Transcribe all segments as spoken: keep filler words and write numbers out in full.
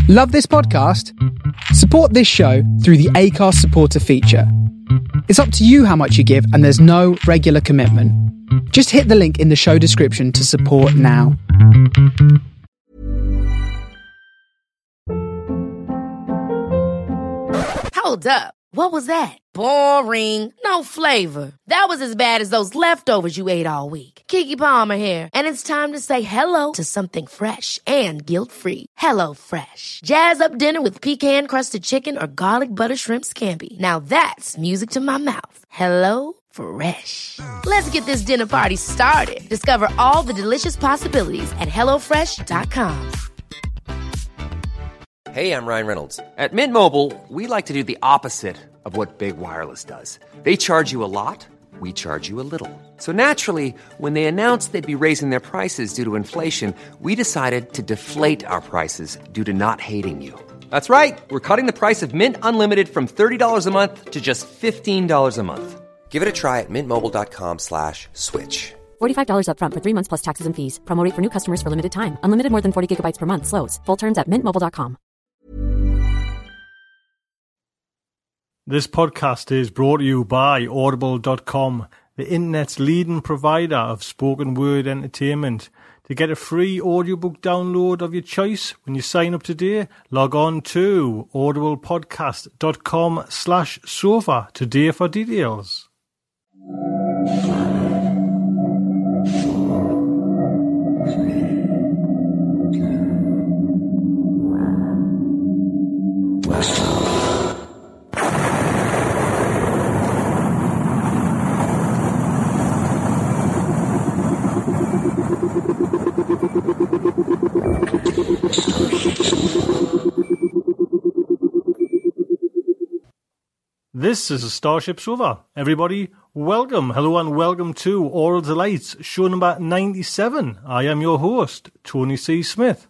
Love this podcast? Support this show through the Acast supporter feature. It's up to you how much you give, and there's no regular commitment. Just hit the link in the show description to support now. Hold up. What was that? Boring. No flavor. That was as bad as those leftovers you ate all week. Keke Palmer here, and it's time to say hello to something fresh and guilt-free. Hello Fresh. Jazz up dinner with pecan-crusted chicken or garlic butter shrimp scampi. Now that's music to my mouth. Hello Fresh. Let's get this dinner party started. Discover all the delicious possibilities at hello fresh dot com. Hey, I'm Ryan Reynolds. At Mint Mobile, we like to do the opposite of what Big Wireless does. They charge you a lot, we charge you a little. So naturally, when they announced they'd be raising their prices due to inflation, we decided to deflate our prices due to not hating you. That's right. We're cutting the price of Mint Unlimited from thirty dollars a month to just fifteen dollars a month. Give it a try at mintmobile.com slash switch. forty-five dollars up front for three months plus taxes and fees. Promo rate for new customers for limited time. Unlimited more than forty gigabytes per month. Slows full terms at mint mobile dot com. This podcast is brought to you by audible dot com, the internet's leading provider of spoken word entertainment. To get a free audiobook download of your choice when you sign up today, log on to audiblepodcast.com slash sofa today for details. This is a Starship Sofa. Everybody, welcome, hello and welcome to Oral Delights, show number ninety-seven. I am your host, Tony C. Smith.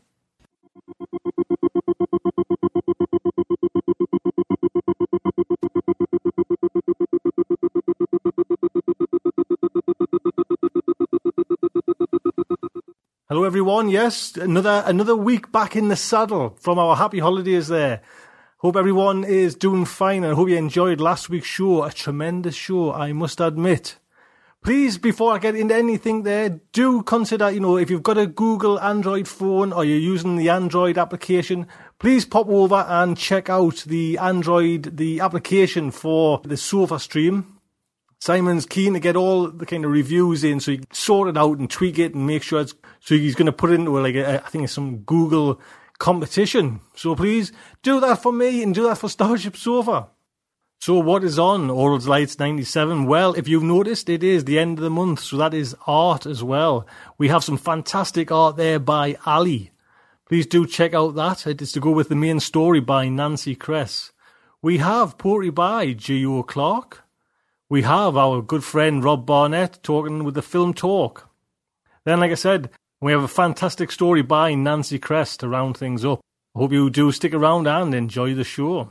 Hello everyone, yes, another another week back in the saddle from our happy holidays there. Hope everyone is doing fine and hope you enjoyed last week's show. A tremendous show, I must admit. Please, before I get into anything there, do consider, you know, if you've got a Google Android phone or you're using the Android application, please pop over and check out the Android, the application for the Sofa Stream. Simon's keen to get all the kind of reviews in so you can sort it out and tweak it and make sure it's, so he's going to put it into like, a, I think it's some Google competition. So please do that for me and do that for Starship Sofa. So what is on Oral Delights ninety-seven? Well, if you've noticed, it is the end of the month, so that is art as well. We have some fantastic art there by Ali. Please do check out that. It is to go with the main story by Nancy Kress. We have poetry by G O Clark. We have our good friend Rob Barnett talking with the Film Talk. Then, like I said, we have a fantastic story by Nancy Kress to round things up. I hope you do stick around and enjoy the show.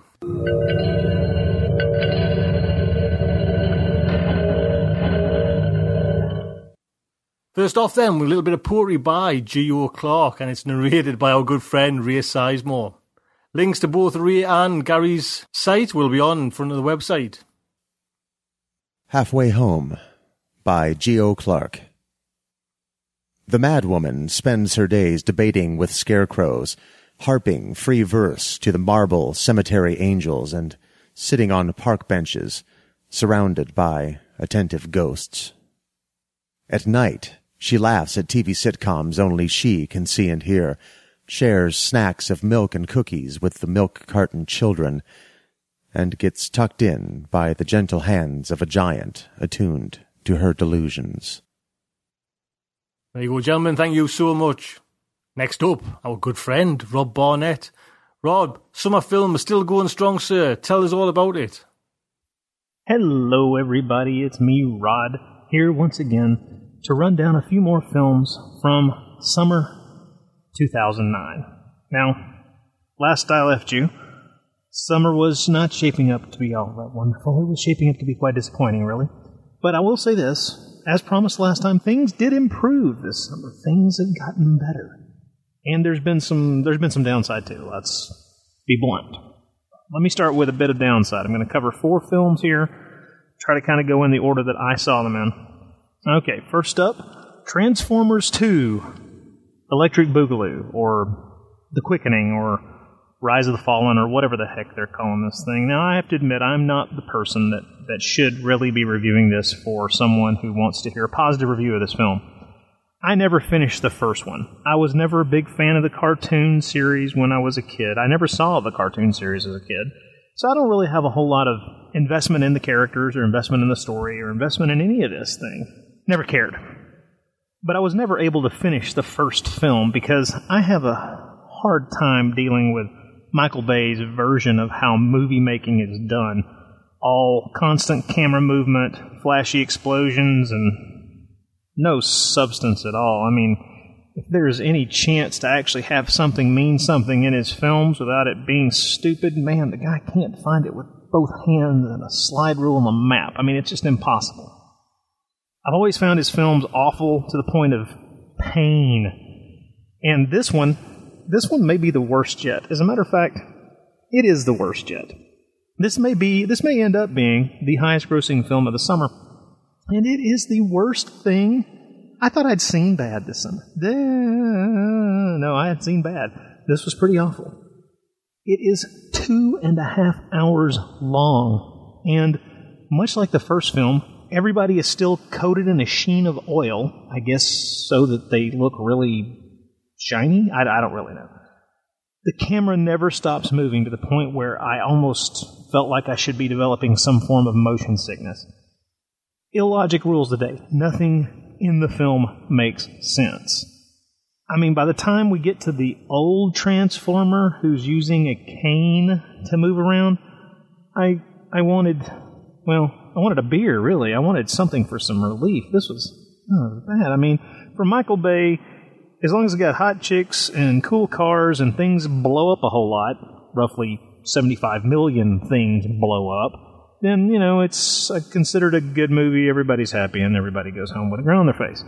First off then, with a little bit of poetry by G O Clark, and it's narrated by our good friend Ray Sizemore. Links to both Ray and Gary's site will be on in front of the website. Halfway Home by G O Clark. The madwoman spends her days debating with scarecrows, harping free verse to the marble cemetery angels, and sitting on park benches, surrounded by attentive ghosts. At night, she laughs at T V sitcoms only she can see and hear, shares snacks of milk and cookies with the milk carton children, and gets tucked in by the gentle hands of a giant attuned to her delusions. There you go, gentlemen. Thank you so much. Next up, our good friend, Rob Barnett. Rob, summer film is still going strong, sir. Tell us all about it. Hello, everybody. It's me, Rod, here once again to run down a few more films from summer two thousand nine. Now, last I left you, summer was not shaping up to be all that wonderful. It was shaping up to be quite disappointing, really. But I will say this. As promised last time, things did improve this summer. Things have gotten better. And there's been some there's been some downside too. Let's be blunt. Let me start with a bit of downside. I'm going to cover four films here, try to kind of go in the order that I saw them in. Okay, first up, Transformers two, Electric Boogaloo, or The Quickening, or Rise of the Fallen, or whatever the heck they're calling this thing. Now, I have to admit, I'm not the person that, that should really be reviewing this for someone who wants to hear a positive review of this film. I never finished the first one. I was never a big fan of the cartoon series when I was a kid. I never saw the cartoon series as a kid. So I don't really have a whole lot of investment in the characters or investment in the story or investment in any of this thing. Never cared. But I was never able to finish the first film because I have a hard time dealing with Michael Bay's version of how movie making is done. All constant camera movement, flashy explosions, and no substance at all. I mean, if there's any chance to actually have something mean something in his films without it being stupid, man, the guy can't find it with both hands and a slide rule on the map. I mean, it's just impossible. I've always found his films awful to the point of pain. And this one, this one may be the worst yet. As a matter of fact, it is the worst yet. This may be, this may end up being the highest grossing film of the summer. And it is the worst thing. I thought I'd seen bad this summer. No, I had seen bad. This was pretty awful. It is two and a half hours long. And much like the first film, everybody is still coated in a sheen of oil, I guess so that they look really shiny? I, I don't really know. The camera never stops moving to the point where I almost felt like I should be developing some form of motion sickness. Illogic rules the day. Nothing in the film makes sense. I mean, by the time we get to the old Transformer who's using a cane to move around, I I wanted, well, I wanted a beer, really. I wanted something for some relief. This was, oh, bad. I mean, for Michael Bay, as long as it got hot chicks and cool cars and things blow up a whole lot, roughly seventy-five million things blow up, then, you know, it's considered a good movie, everybody's happy, and everybody goes home with a grin on their face.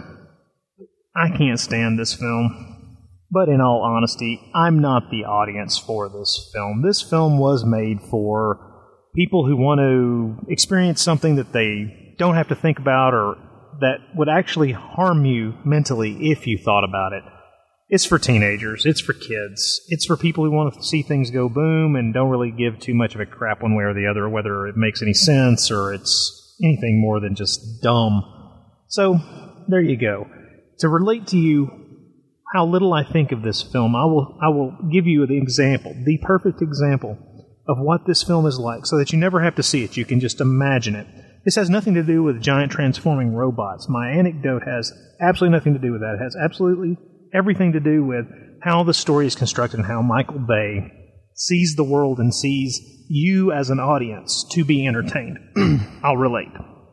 I can't stand this film. But in all honesty, I'm not the audience for this film. This film was made for people who want to experience something that they don't have to think about or that would actually harm you mentally if you thought about it. It's for teenagers. It's for kids. It's for people who want to see things go boom and don't really give too much of a crap one way or the other, whether it makes any sense or it's anything more than just dumb. So, there you go. To relate to you how little I think of this film, I will I will give you the example, the perfect example of what this film is like, so that you never have to see it. You can just imagine it. This has nothing to do with giant transforming robots. My anecdote has absolutely nothing to do with that. It has absolutely everything to do with how the story is constructed and how Michael Bay sees the world and sees you as an audience to be entertained. I'll relate.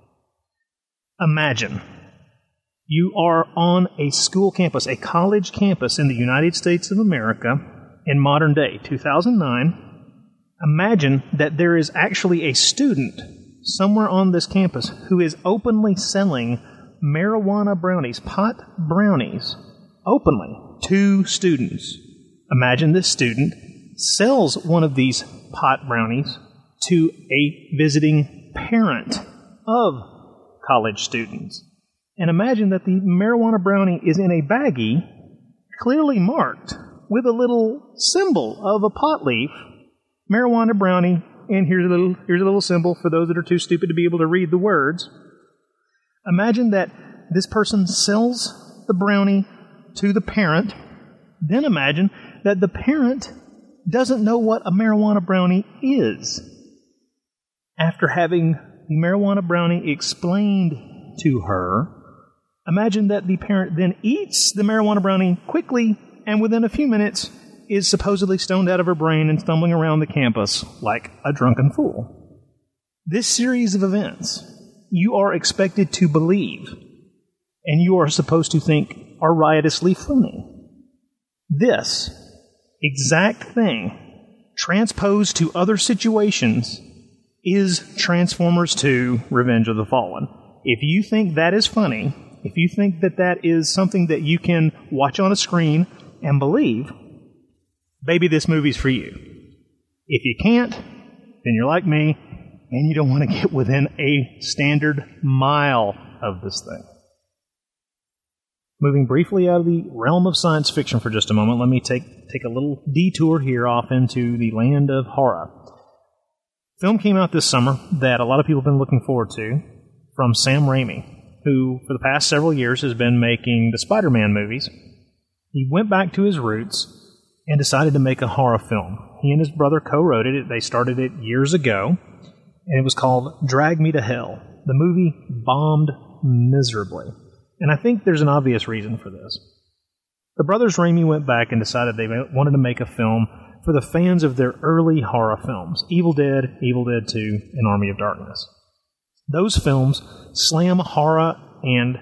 Imagine you are on a school campus, a college campus in the United States of America in modern day, two thousand nine. Imagine that there is actually a student somewhere on this campus who is openly selling marijuana brownies, pot brownies, openly to students. Imagine this student sells one of these pot brownies to a visiting parent of college students. And imagine that the marijuana brownie is in a baggie, clearly marked with a little symbol of a pot leaf, marijuana brownie, and here's a little here's a little symbol for those that are too stupid to be able to read the words. Imagine that this person sells the brownie to the parent. Then imagine that the parent doesn't know what a marijuana brownie is. After having the marijuana brownie explained to her, imagine that the parent then eats the marijuana brownie quickly and within a few minutes is supposedly stoned out of her brain and stumbling around the campus like a drunken fool. This series of events you are expected to believe, and you are supposed to think are riotously funny. This exact thing, transposed to other situations, is Transformers two Revenge of the Fallen. If you think that is funny, if you think that that is something that you can watch on a screen and believe, baby, this movie's for you. If you can't, then you're like me, and you don't want to get within a standard mile of this thing. Moving briefly out of the realm of science fiction for just a moment, let me take, take a little detour here off into the land of horror. Film came out this summer that a lot of people have been looking forward to, from Sam Raimi, who for the past several years has been making the Spider-Man movies. He went back to his roots and decided to make a horror film. He and his brother co-wrote it. They started it years ago, and it was called Drag Me to Hell. The movie bombed miserably, and I think there's an obvious reason for this. The brothers Raimi went back and decided they wanted to make a film for the fans of their early horror films, Evil Dead, Evil Dead two, and Army of Darkness. Those films slam horror and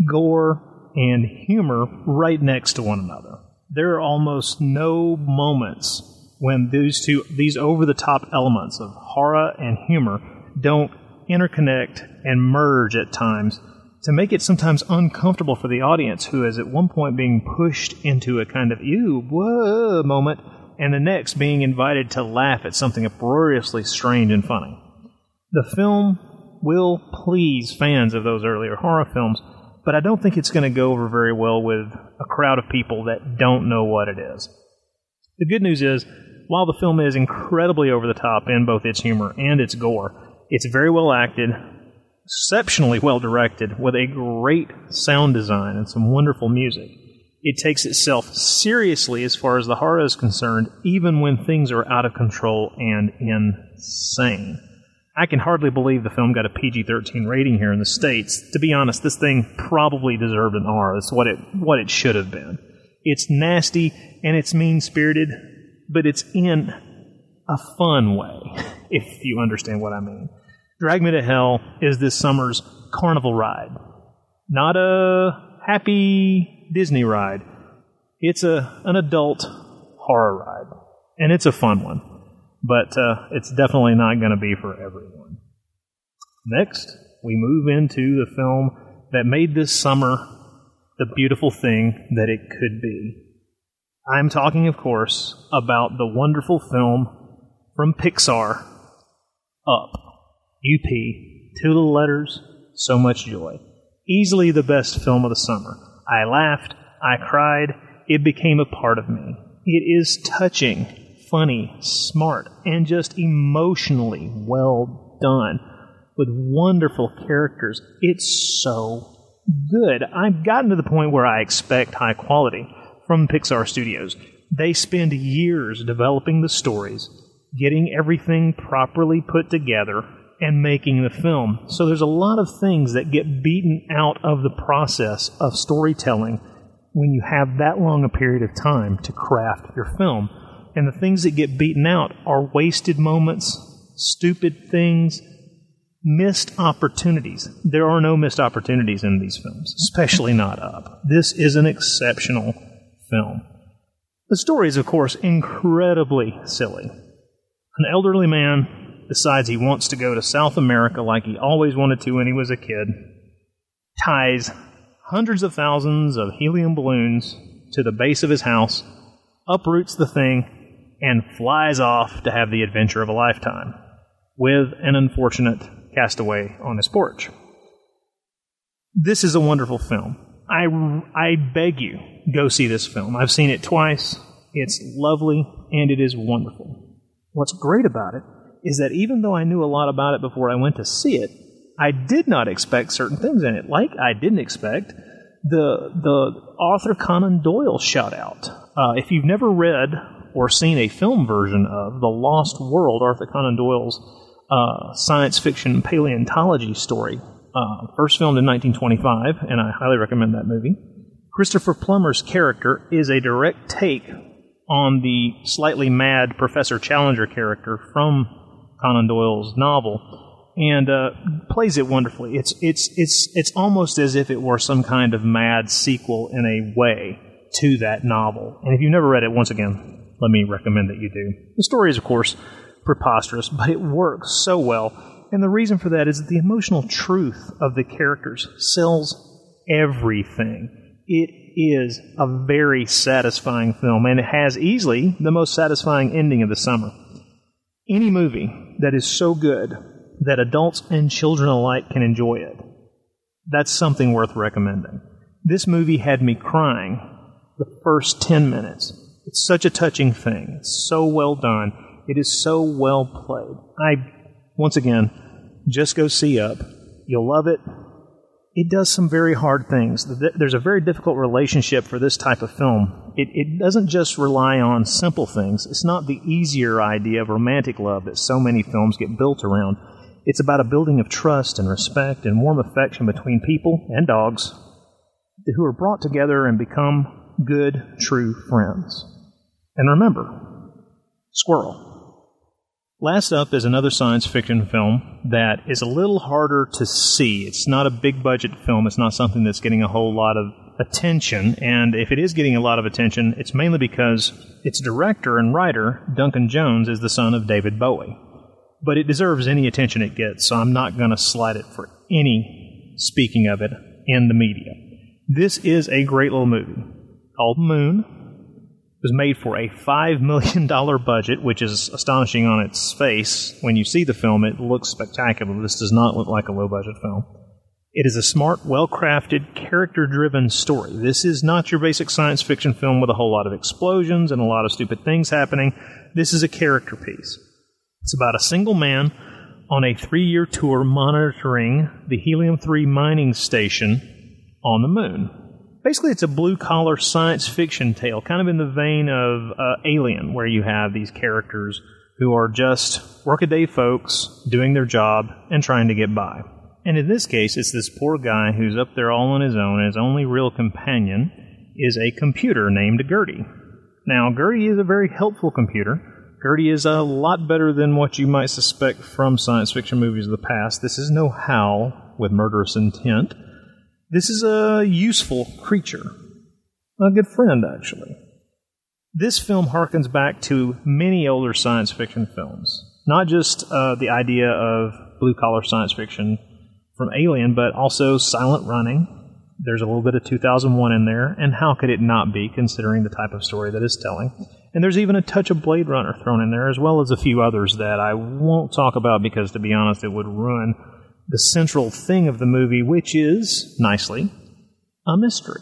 gore and humor right next to one another. There are almost no moments when these two, these over-the-top elements of horror and humor don't interconnect and merge at times to make it sometimes uncomfortable for the audience, who is at one point being pushed into a kind of ew, whoa moment, and the next being invited to laugh at something uproariously strange and funny. The film will please fans of those earlier horror films, but I don't think it's going to go over very well with a crowd of people that don't know what it is. The good news is, while the film is incredibly over the top in both its humor and its gore, it's very well acted, exceptionally well directed, with a great sound design and some wonderful music. It takes itself seriously as far as the horror is concerned, even when things are out of control and insane. I can hardly believe the film got a P G thirteen rating here in the States. To be honest, this thing probably deserved an R. It's what it, what it should have been. It's nasty and it's mean-spirited, but it's in a fun way, if you understand what I mean. Drag Me to Hell is this summer's carnival ride. Not a happy Disney ride. It's a an adult horror ride, and it's a fun one, but uh, it's definitely not going to be for everyone. Next, we move into the film that made this summer the beautiful thing that it could be. I'm talking, of course, about the wonderful film from Pixar, Up. U P, two little letters, so much joy. Easily the best film of the summer. I laughed, I cried, it became a part of me. It is touching, funny, smart, and just emotionally well done, with wonderful characters. It's so good. I've gotten to the point where I expect high quality from Pixar Studios. They spend years developing the stories, getting everything properly put together, and making the film. So there's a lot of things that get beaten out of the process of storytelling when you have that long a period of time to craft your film. And the things that get beaten out are wasted moments, stupid things, missed opportunities. There are no missed opportunities in these films, especially not Up. This is an exceptional film. The story is, of course, incredibly silly. An elderly man decides he wants to go to South America like he always wanted to when he was a kid, ties hundreds of thousands of helium balloons to the base of his house, uproots the thing, and flies off to have the adventure of a lifetime, with an unfortunate castaway on his porch. This is a wonderful film. I, I beg you, go see this film. I've seen it twice. It's lovely, and it is wonderful. What's great about it is that even though I knew a lot about it before I went to see it, I did not expect certain things in it. Like I didn't expect the the Arthur Conan Doyle shout-out. Uh, if you've never read or seen a film version of The Lost World, Arthur Conan Doyle's uh, science fiction paleontology story, uh, first filmed in nineteen twenty-five, and I highly recommend that movie, Christopher Plummer's character is a direct take on the slightly mad Professor Challenger character from Conan Doyle's novel, and uh, plays it wonderfully. It's it's it's it's almost as if it were some kind of mad sequel in a way to that novel. And if you've never read it, once again, let me recommend that you do. The story is, of course, preposterous, but it works so well. And the reason for that is that the emotional truth of the characters sells everything. It is a very satisfying film, and it has easily the most satisfying ending of the summer. Any movie that is so good that adults and children alike can enjoy it, that's something worth recommending. This movie had me crying the first ten minutes. It's such a touching thing. It's so well done. It is so well played. I, once again, just go see Up. You'll love it. It does some very hard things. There's a very difficult relationship for this type of film. It, it doesn't just rely on simple things. It's not the easier idea of romantic love that so many films get built around. It's about a building of trust and respect and warm affection between people and dogs who are brought together and become good, true friends. And remember, squirrel. Last up is another science fiction film that is a little harder to see. It's not a big budget film. It's not something that's getting a whole lot of attention. And if it is getting a lot of attention, it's mainly because its director and writer, Duncan Jones, is the son of David Bowie. But it deserves any attention it gets, so I'm not going to slight it for any speaking of it in the media. This is a great little movie called Moon. It was made for a five million dollars budget, which is astonishing on its face. When you see the film, it looks spectacular. This does not look like a low-budget film. It is a smart, well-crafted, character-driven story. This is not your basic science fiction film with a whole lot of explosions and a lot of stupid things happening. This is a character piece. It's about a single man on a three-year tour monitoring the helium three mining station on the moon. Basically, it's a blue-collar science fiction tale, kind of in the vein of uh, Alien, where you have these characters who are just workaday folks doing their job and trying to get by. And in this case, it's this poor guy who's up there all on his own, and his only real companion is a computer named Gertie. Now, Gertie is a very helpful computer. Gertie is a lot better than what you might suspect from science fiction movies of the past. This is no Hal with murderous intent. This is a useful creature. A good friend, actually. This film harkens back to many older science fiction films. Not just uh, the idea of blue-collar science fiction from Alien, but also Silent Running. There's a little bit of two thousand one in there, and how could it not be, considering the type of story that it's telling? And there's even a touch of Blade Runner thrown in there, as well as a few others that I won't talk about because, to be honest, it would ruin the central thing of the movie, which is, nicely, a mystery.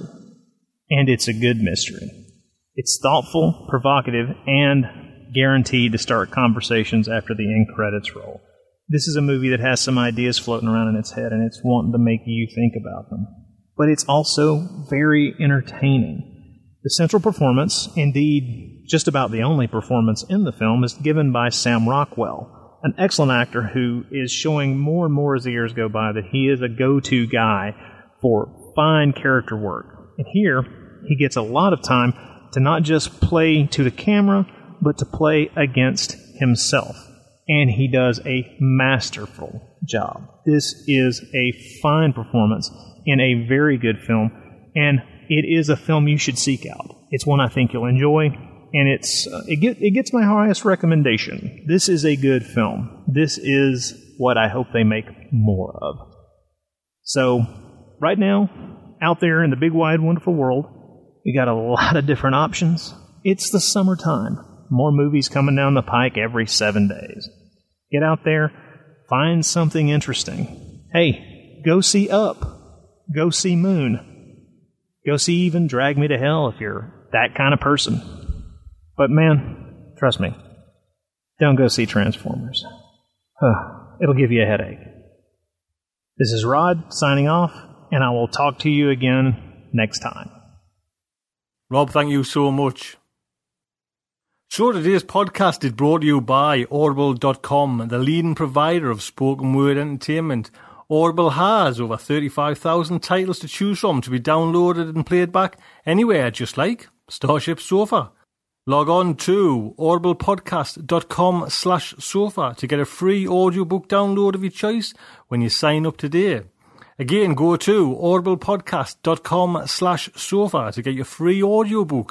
And it's a good mystery. It's thoughtful, provocative, and guaranteed to start conversations after the end credits roll. This is a movie that has some ideas floating around in its head, and it's wanting to make you think about them. But it's also very entertaining. The central performance, indeed just about the only performance in the film, is given by Sam Rockwell, an excellent actor who is showing more and more as the years go by that he is a go-to guy for fine character work. And here, he gets a lot of time to not just play to the camera, but to play against himself. And he does a masterful job. This is a fine performance in a very good film, and it is a film you should seek out. It's one I think you'll enjoy. And it's uh, it, get, it gets my highest recommendation. This is a good film. This is what I hope they make more of. So, right now, out there in the big, wide, wonderful world, we got a lot of different options. It's the summertime. More movies coming down the pike every seven days. Get out there, find something interesting. Hey, go see Up. Go see Moon. Go see even Drag Me to Hell if you're that kind of person. But man, trust me, don't go see Transformers. Huh, it'll give you a headache. This is Rod signing off, and I will talk to you again next time. Rob, thank you so much. So today's podcast is brought to you by Audible dot com, the leading provider of spoken word entertainment. Audible has over thirty-five thousand titles to choose from to be downloaded and played back anywhere, just like Starship Sofa. Log on to audiblepodcast.com slash sofa to get a free audiobook download of your choice when you sign up today. Again, go to audiblepodcast.com slash sofa to get your free audiobook.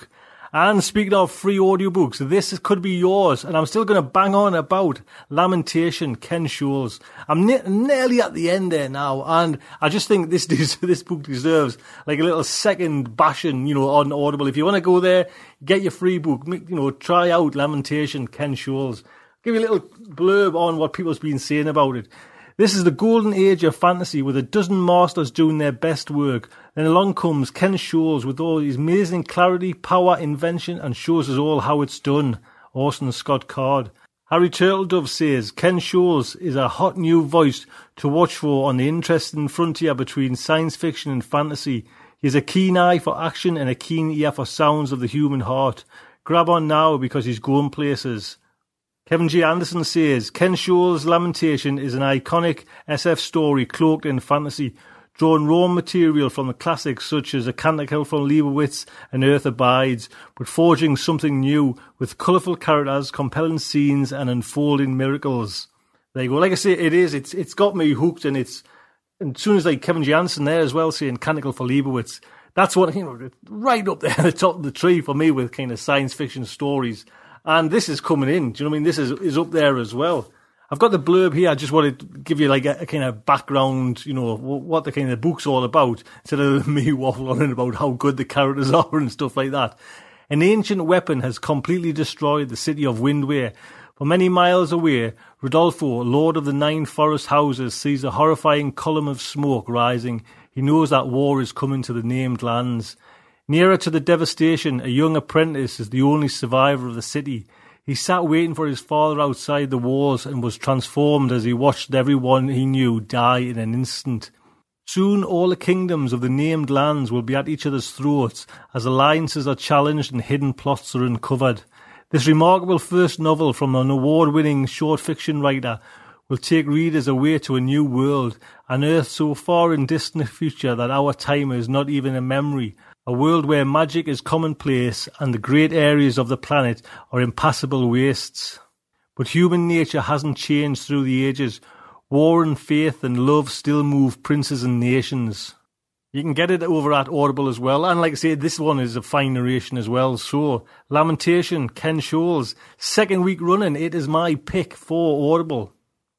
And speaking of free audiobooks, this could be yours. And I'm still going to bang on about Lamentation, Ken Scholes. I'm ne- nearly at the end there now. And I just think this des- this book deserves like a little second bashing, you know, on Audible. If you want to go there, get your free book. You know, try out Lamentation, Ken Scholes. Give you a little blurb on what people's been saying about it. This is the golden age of fantasy with a dozen masters doing their best work. Then along comes Ken Scholes with all his amazing clarity, power, invention, and shows us all how it's done. Orson Scott Card. Harry Turtledove says Ken Scholes is a hot new voice to watch for on the interesting frontier between science fiction and fantasy. He has a keen eye for action and a keen ear for sounds of the human heart. Grab on now because he's going places. Kevin G. Anderson says, Ken Scholes' Lamentation is an iconic S F story cloaked in fantasy, drawing raw material from the classics such as A Canticle from Leibowitz and Earth Abides, but forging something new with colourful characters, compelling scenes and unfolding miracles. There you go. Like I say, it is. It's It's got me hooked, and it's, and as soon as like Kevin G. Anderson there as well saying Canticle for Leibowitz, that's what, you know, right up there at the top of the tree for me with kind of science fiction stories. And this is coming in. Do you know what I mean? This is is up there as well. I've got the blurb here. I just wanted to give you like a, a kind of background, you know, what the kind of book's all about, instead of me waffling on about how good the characters are and stuff like that. An ancient weapon has completely destroyed the city of Windway. For many miles away, Rodolfo, Lord of the Nine Forest Houses, sees a horrifying column of smoke rising. He knows that war is coming to the named lands. Nearer to the devastation, a young apprentice is the only survivor of the city. He sat waiting for his father outside the walls and was transformed as he watched everyone he knew die in an instant. Soon all the kingdoms of the named lands will be at each other's throats as alliances are challenged and hidden plots are uncovered. This remarkable first novel from an award-winning short fiction writer will take readers away to a new world, an earth so far in distant future that our time is not even a memory. A world where magic is commonplace and the great areas of the planet are impassable wastes. But human nature hasn't changed through the ages. War and faith and love still move princes and nations. You can get it over at Audible as well. And like I say, this one is a fine narration as well. So, Lamentation, Ken Scholes. Second week running, it is my pick for Audible.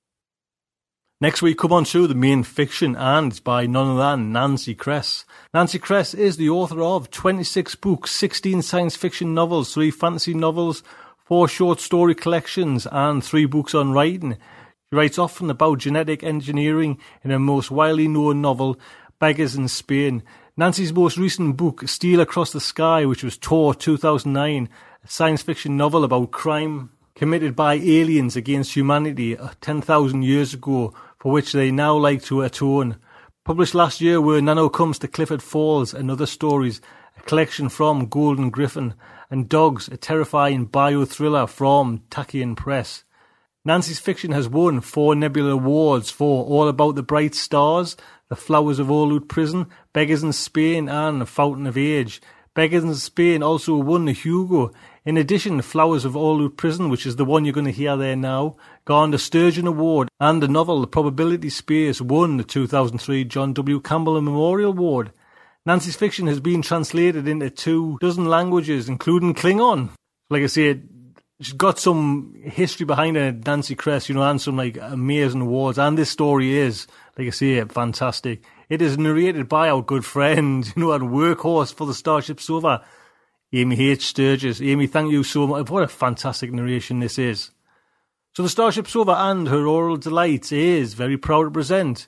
Next we come on to the main fiction, and it's by none other than Nancy Kress. Nancy Kress is the author of twenty-six books, sixteen science fiction novels, three fantasy novels, four short story collections, and three books on writing. She writes often about genetic engineering in her most widely known novel, Beggars in Spain. Nancy's most recent book, Steel Across the Sky, which was Tor two thousand nine, a science fiction novel about crime committed by aliens against humanity ten thousand years ago, for which they now like to atone. Published last year were Nano Comes to Clifford Falls and Other Stories, a collection from Golden Griffin, and Dogs, a terrifying bio-thriller from Tachyon Press. Nancy's fiction has won four Nebula Awards for All About the Bright Stars, The Flowers of Orlute Prison, Beggars in Spain, and Fountain of Age. Beggars in Spain also won the Hugo. In addition, Flowers of Orlute Prison, which is the one you're going to hear there now, garnered a Sturgeon Award, and the novel The Probability Space won the two thousand three John W. Campbell Memorial Award. Nancy's fiction has been translated into two dozen languages, including Klingon. Like I said, she's got some history behind her, Nancy Kress, you know, and some like amazing awards, and this story is, like I say, fantastic. It is narrated by our good friend, you know, and workhorse for the Starship Sofa, Amy H. Sturgis. Amy, thank you so much. What a fantastic narration this is. So the Starship Sofa and her Oral Delights is very proud to present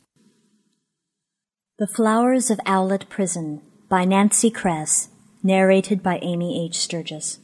The Flowers of Owlet Prison by Nancy Kress, narrated by Amy H. Sturgis.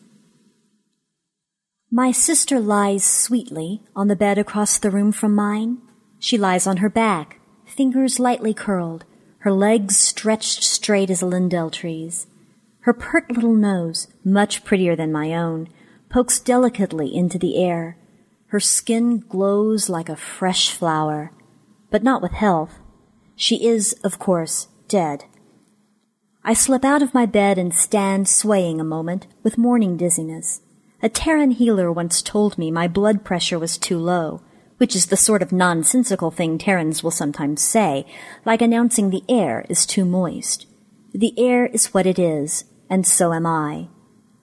My sister lies sweetly on the bed across the room from mine. She lies on her back, fingers lightly curled, her legs stretched straight as a lindell tree's. Her pert little nose, much prettier than my own, pokes delicately into the air. Her skin glows like a fresh flower, but not with health. She is, of course, dead. I slip out of my bed and stand swaying a moment with morning dizziness. A Terran healer once told me my blood pressure was too low, which is the sort of nonsensical thing Terrans will sometimes say, like announcing the air is too moist. The air is what it is, and so am I.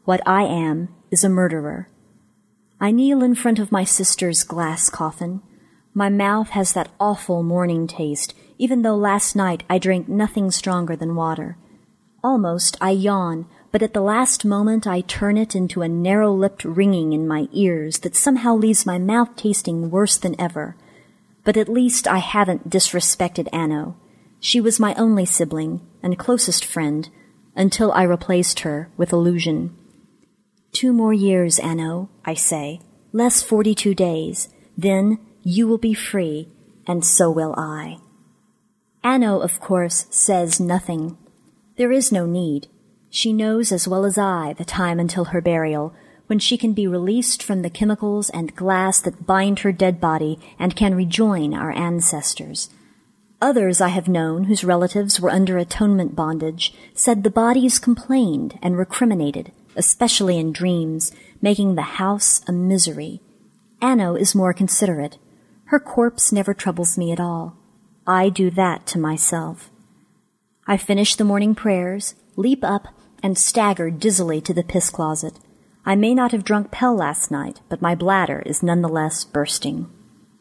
What I am is a murderer. I kneel in front of my sister's glass coffin. My mouth has that awful morning taste, even though last night I drank nothing stronger than water. Almost I yawn, but at the last moment I turn it into a narrow-lipped ringing in my ears that somehow leaves my mouth tasting worse than ever. But at least I haven't disrespected Anno. She was my only sibling and closest friend, until I replaced her with illusion. Two more years, Anno, I say, less forty-two days. Then you will be free, and so will I. Anno, of course, says nothing. There is no need. She knows as well as I the time until her burial, when she can be released from the chemicals and glass that bind her dead body and can rejoin our ancestors. Others I have known whose relatives were under atonement bondage said the bodies complained and recriminated, especially in dreams, making the house a misery. Anno is more considerate. Her corpse never troubles me at all. I do that to myself. I finish the morning prayers, leap up, and stagger dizzily to the piss closet. I may not have drunk Pell last night, but my bladder is nonetheless bursting.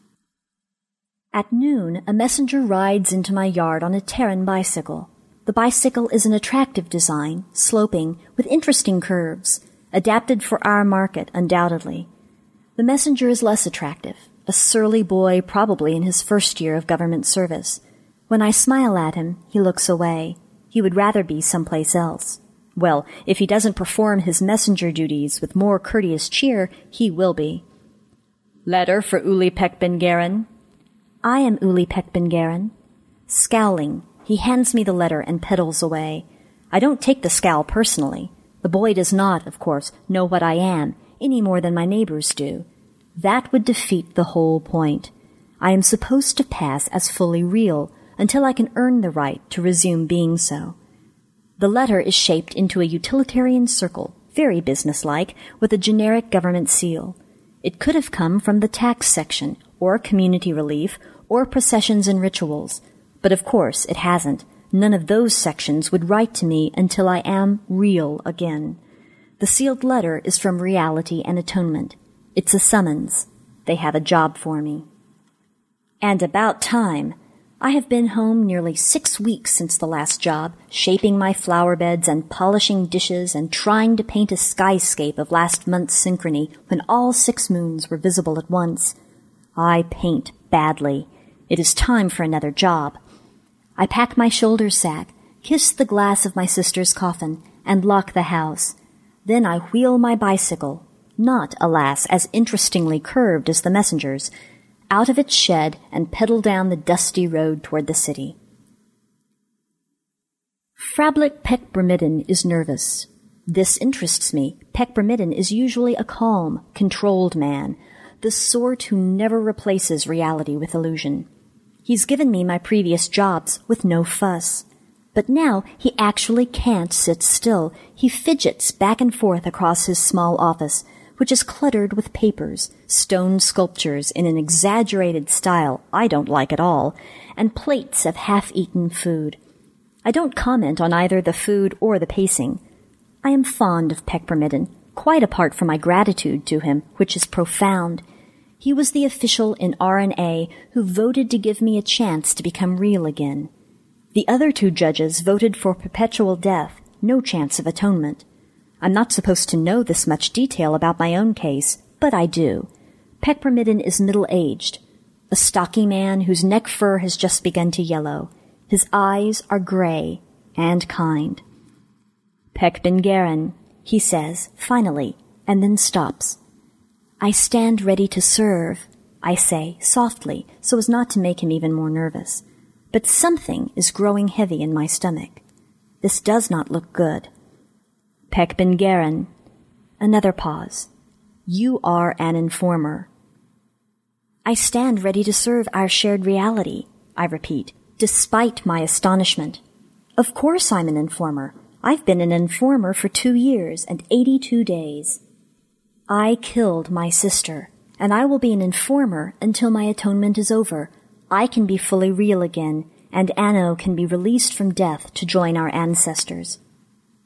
At noon, a messenger rides into my yard on a Terran bicycle. The bicycle is an attractive design, sloping, with interesting curves, adapted for our market, undoubtedly. The messenger is less attractive, a surly boy probably in his first year of government service. When I smile at him, he looks away. He would rather be someplace else. Well, if he doesn't perform his messenger duties with more courteous cheer, he will be. Letter for Uli Peck Ben Garen. I am Uli Peck Ben Garen. Scowling, he hands me the letter and pedals away. I don't take the scowl personally. The boy does not, of course, know what I am, any more than my neighbors do. That would defeat the whole point. I am supposed to pass as fully real until I can earn the right to resume being so. The letter is shaped into a utilitarian circle, very businesslike, with a generic government seal. It could have come from the tax section, or community relief, or processions and rituals. But of course it hasn't. None of those sections would write to me until I am real again. The sealed letter is from Reality and Atonement. It's a summons. They have a job for me. And about time. I have been home nearly six weeks since the last job, shaping my flower beds and polishing dishes and trying to paint a skyscape of last month's synchrony when all six moons were visible at once. I paint badly. It is time for another job. I pack my shoulder sack, kiss the glass of my sister's coffin, and lock the house. Then I wheel my bicycle, not, alas, as interestingly curved as the messenger's, out of its shed and pedal down the dusty road toward the city. Frablik Peck-Bramidden is nervous. This interests me. Peck-Bramidden is usually a calm, controlled man, the sort who never replaces reality with illusion. He's given me my previous jobs with no fuss. But now he actually can't sit still. He fidgets back and forth across his small office, which is cluttered with papers, stone sculptures in an exaggerated style I don't like at all, and plates of half-eaten food. I don't comment on either the food or the pacing. I am fond of Peck-Bramidden, quite apart from my gratitude to him, which is profound. He was the official in R N A who voted to give me a chance to become real again. The other two judges voted for perpetual death, no chance of atonement. I'm not supposed to know this much detail about my own case, but I do. Peck-Bramidden is middle-aged, a stocky man whose neck fur has just begun to yellow. His eyes are gray and kind. Peck Ben Garen, he says, finally, and then stops. I stand ready to serve, I say, softly, so as not to make him even more nervous. But something is growing heavy in my stomach. This does not look good. Peck Ben Garen. Another pause. You are an informer. I stand ready to serve our shared reality, I repeat, despite my astonishment. Of course I'm an informer. I've been an informer for two years and eighty-two days. I killed my sister, and I will be an informer until my atonement is over. I can be fully real again, and Anno can be released from death to join our ancestors.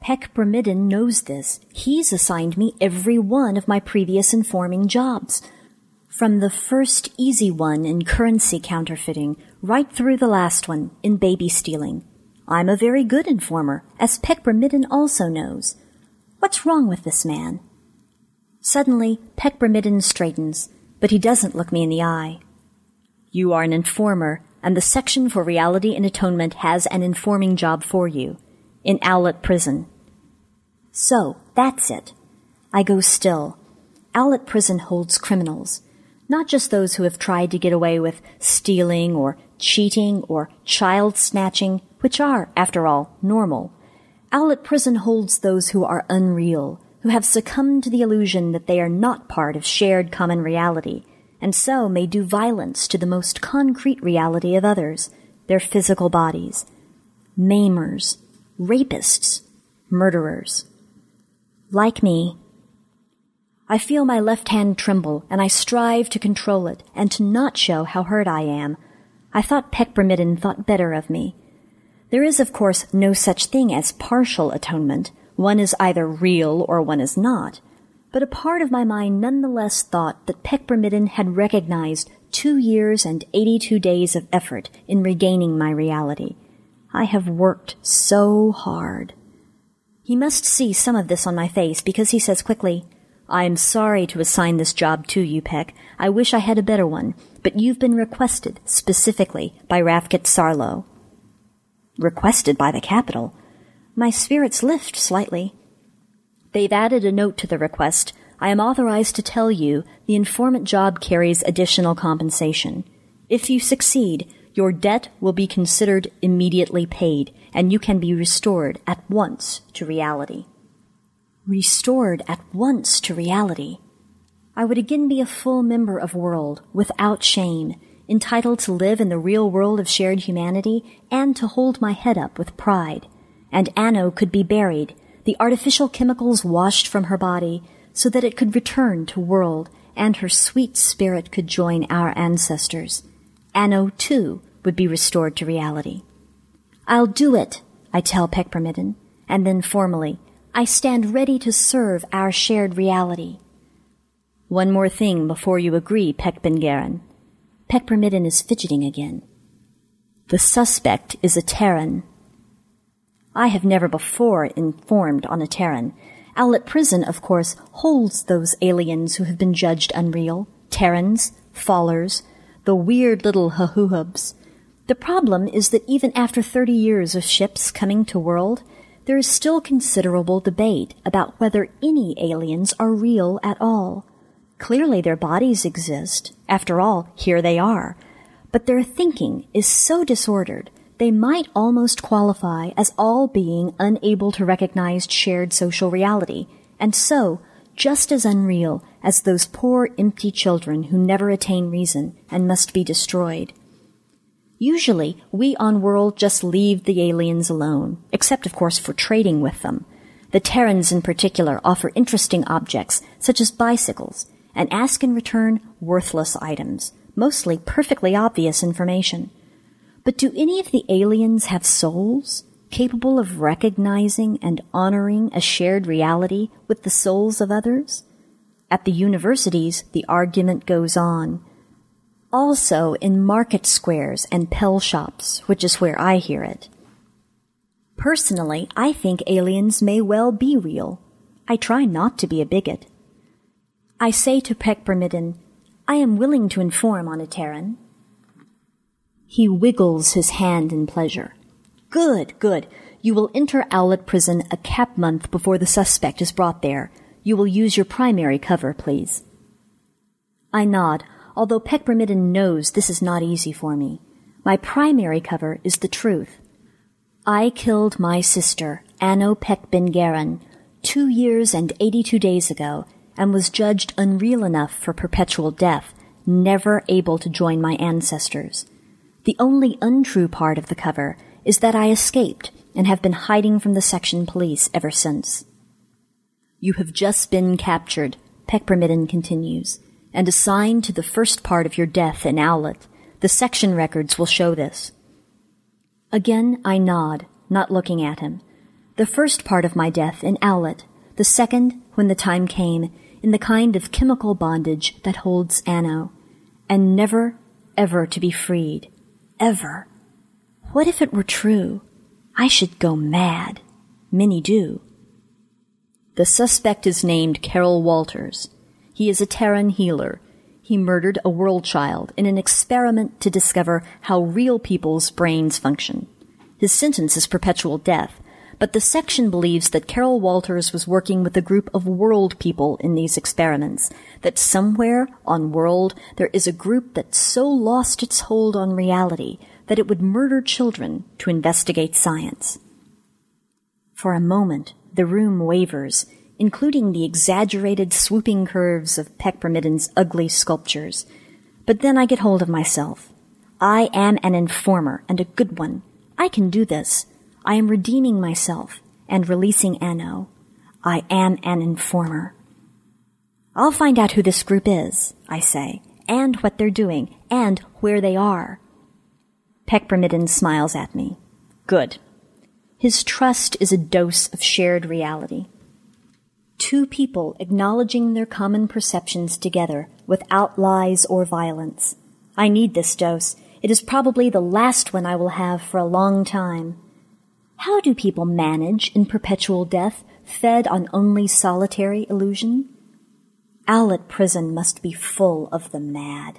Peck Bromidden knows this. He's assigned me every one of my previous informing jobs. From the first easy one in currency counterfeiting, right through the last one in baby stealing. I'm a very good informer, as Peck Bromidden also knows. What's wrong with this man? Suddenly, Peck Bromidden straightens, but he doesn't look me in the eye. You are an informer, and the Section for Reality and Atonement has an informing job for you, in Owlet Prison. So, that's it. I go still. Owlet Prison holds criminals, not just those who have tried to get away with stealing or cheating or child snatching, which are, after all, normal. Owlet Prison holds those who are unreal, who have succumbed to the illusion that they are not part of shared common reality, and so may do violence to the most concrete reality of others, their physical bodies. Maimers, rapists, murderers. Like me. I feel my left hand tremble, and I strive to control it, and to not show how hurt I am. I thought Peck Bromidden thought better of me. There is, of course, no such thing as partial atonement. One is either real or one is not. But a part of my mind nonetheless thought that Peck Bromidden had recognized two years and eighty-two days of effort in regaining my reality. I have worked so hard. He must see some of this on my face, because he says quickly, I am sorry to assign this job to you, Peck. I wish I had a better one, but you've been requested specifically by Rafkit Sarlo. Requested by the Capitol? My spirits lift slightly. They've added a note to the request. I am authorized to tell you the informant job carries additional compensation. If you succeed, your debt will be considered immediately paid, and you can be restored at once to reality. Restored at once to reality. I would again be a full member of World, without shame, entitled to live in the real world of shared humanity, and to hold my head up with pride. And Anno could be buried, the artificial chemicals washed from her body, so that it could return to World, and her sweet spirit could join our ancestors. Anno, too, would be restored to reality. I'll do it, I tell Peck Bromidden, and then formally, I stand ready to serve our shared reality. One more thing before you agree, Peck Ben-Garen. Peck Bromidden is fidgeting again. The suspect is a Terran. I have never before informed on a Terran. Owlet Prison, of course, holds those aliens who have been judged unreal, Terrans, Fallers, the weird little hahoohubs. The problem is that even after thirty years of ships coming to World, there is still considerable debate about whether any aliens are real at all. Clearly their bodies exist. After all, here they are. But their thinking is so disordered, they might almost qualify as all being unable to recognize shared social reality, and so just as unreal as those poor empty children who never attain reason and must be destroyed. Usually, we on World just leave the aliens alone, except of course for trading with them. The Terrans in particular offer interesting objects, such as bicycles, and ask in return worthless items, mostly perfectly obvious information. But do any of the aliens have souls, capable of recognizing and honoring a shared reality with the souls of others? At the universities, the argument goes on. Also in market squares and pell shops, which is where I hear it. Personally, I think aliens may well be real. I try not to be a bigot. I say to Peck Bromidden, I am willing to inform on a Terran. He wiggles his hand in pleasure. Good, good. You will enter Owlet Prison a cap month before the suspect is brought there. You will use your primary cover, please. I nod, although Peck Bromidden knows this is not easy for me. My primary cover is the truth. I killed my sister, Anno Peck Ben-Garen, two years and eighty-two days ago, and was judged unreal enough for perpetual death, never able to join my ancestors. The only untrue part of the cover is that I escaped and have been hiding from the section police ever since. You have just been captured, Peck Bromidden continues, and assigned to the first part of your death in Owlet. The section records will show this. Again I nod, not looking at him. The first part of my death in Owlet, the second, when the time came, in the kind of chemical bondage that holds Anno, and never, ever to be freed. Ever. What if it were true? I should go mad. Many do. The suspect is named Carol Walters. He is a Terran healer. He murdered a world child in an experiment to discover how real people's brains function. His sentence is perpetual death, but the section believes that Carol Walters was working with a group of world people in these experiments, that somewhere on world there is a group that so lost its hold on reality that it would murder children to investigate science. For a moment, the room wavers, including the exaggerated swooping curves of Peck-Permidden's ugly sculptures. But then I get hold of myself. I am an informer, and a good one. I can do this. I am redeeming myself and releasing Anno. I am an informer. I'll find out who this group is, I say, and what they're doing, and where they are. Peck-Permidden smiles at me. Good. His trust is a dose of shared reality. Two people acknowledging their common perceptions together without lies or violence. I need this dose. It is probably the last one I will have for a long time. How do people manage in perpetual death, fed on only solitary illusion? Owlet prison must be full of the mad.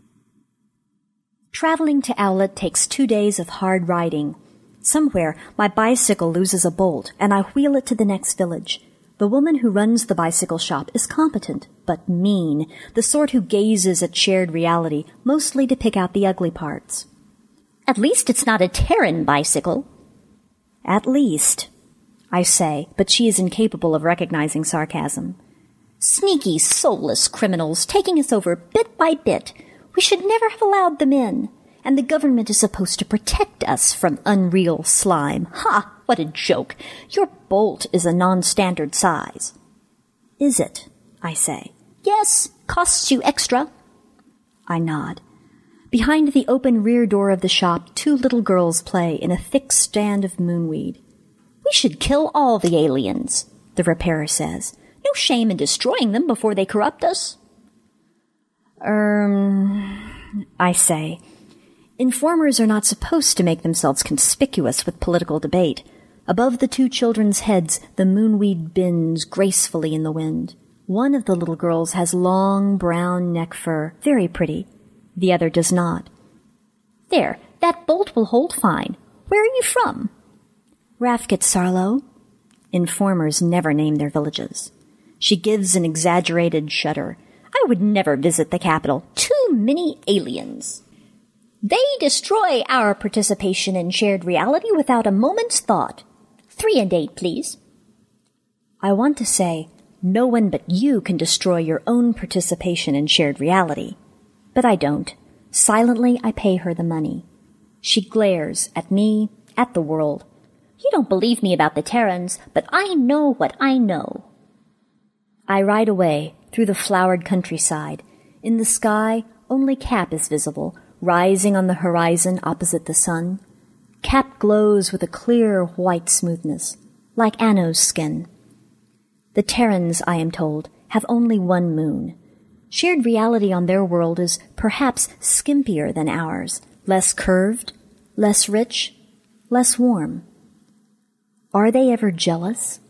Traveling to Owlet takes two days of hard riding. Somewhere, my bicycle loses a bolt, and I wheel it to the next village. The woman who runs the bicycle shop is competent, but mean, the sort who gazes at shared reality, mostly to pick out the ugly parts. At least it's not a Terran bicycle. At least, I say, but she is incapable of recognizing sarcasm. Sneaky, soulless criminals taking us over bit by bit. We should never have allowed them in. And the government is supposed to protect us from unreal slime. Ha! What a joke. Your bolt is a non-standard size. Is it? I say. Yes, costs you extra. I nod. Behind the open rear door of the shop, two little girls play in a thick stand of moonweed. We should kill all the aliens, the repairer says. No shame in destroying them before they corrupt us. Um, I say. Informers are not supposed to make themselves conspicuous with political debate. Above the two children's heads, the moonweed bends gracefully in the wind. One of the little girls has long brown neck fur, very pretty. The other does not. There, that bolt will hold fine. Where are you from? Rafkit Sarlo. Informers never name their villages. She gives an exaggerated shudder. I would never visit the capital. Too many aliens. They destroy our participation in shared reality without a moment's thought. Three and eight, please. I want to say, no one but you can destroy your own participation in shared reality. But I don't. Silently, I pay her the money. She glares at me, at the world. You don't believe me about the Terrans, but I know what I know. I ride away through the flowered countryside. In the sky, only Cap is visible, rising on the horizon opposite the sun. Cap glows with a clear white smoothness, like Anno's skin. The Terrans, I am told, have only one moon. Shared reality on their world is perhaps skimpier than ours, less curved, less rich, less warm. Are they ever jealous?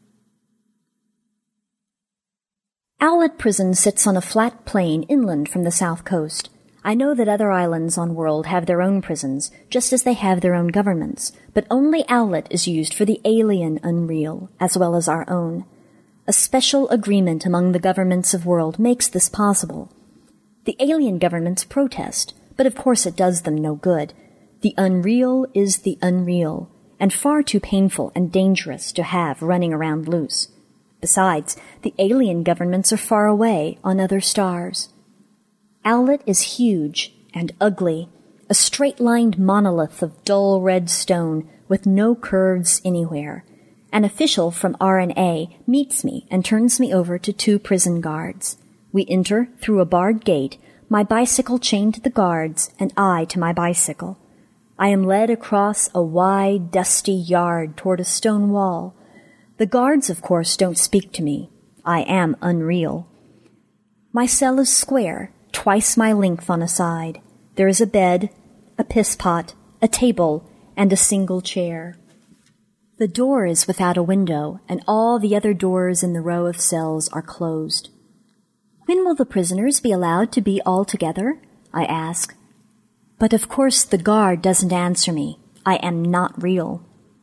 Owlet Prison sits on a flat plain inland from the south coast. I know that other islands on world have their own prisons, just as they have their own governments, but only Owlet is used for the alien unreal, as well as our own. A special agreement among the governments of world makes this possible. The alien governments protest, but of course it does them no good. The unreal is the unreal, and far too painful and dangerous to have running around loose. Besides, the alien governments are far away on other stars. Owlet is huge and ugly, a straight-lined monolith of dull red stone with no curves anywhere. An official from R N A meets me and turns me over to two prison guards. We enter through a barred gate, my bicycle chained to the guards and I to my bicycle. I am led across a wide, dusty yard toward a stone wall. The guards, of course, don't speak to me. I am unreal. My cell is square, twice my length on a side. There is a bed, a piss pot, a table, and a single chair. The door is without a window, and all the other doors in the row of cells are closed. When will the prisoners be allowed to be all together? I ask. But of course the guard doesn't answer me. I am not real.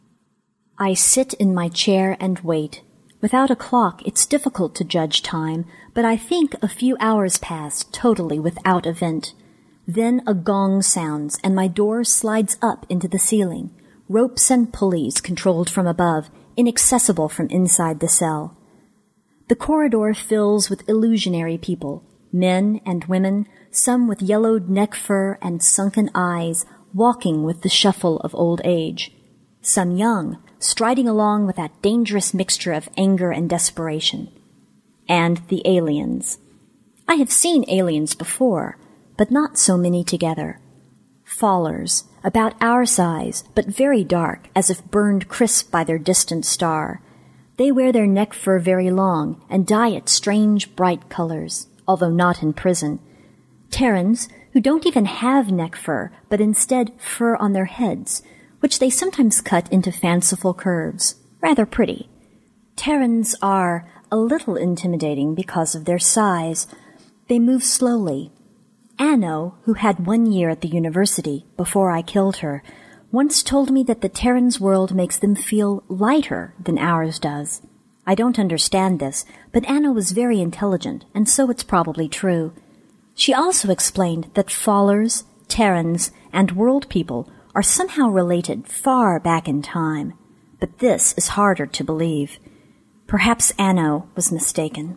I sit in my chair and wait. Without a clock, it's difficult to judge time, but I think a few hours pass totally without event. Then a gong sounds, and my door slides up into the ceiling. Ropes and pulleys controlled from above, inaccessible from inside the cell. The corridor fills with illusionary people, men and women, some with yellowed neck fur and sunken eyes, walking with the shuffle of old age. Some young, striding along with that dangerous mixture of anger and desperation. And the aliens. I have seen aliens before, but not so many together. Fallers, about our size, but very dark, as if burned crisp by their distant star. They wear their neck fur very long and dye it strange bright colors, although not in prison. Terrans, who don't even have neck fur, but instead fur on their heads, which they sometimes cut into fanciful curves. Rather pretty. Terrans are a little intimidating because of their size. They move slowly. Anno, who had one year at the university before I killed her, once told me that the Terrans' world makes them feel lighter than ours does. I don't understand this, but Anno was very intelligent, and so it's probably true. She also explained that Fallers, Terrans, and world people are somehow related far back in time. But this is harder to believe. Perhaps Anno was mistaken.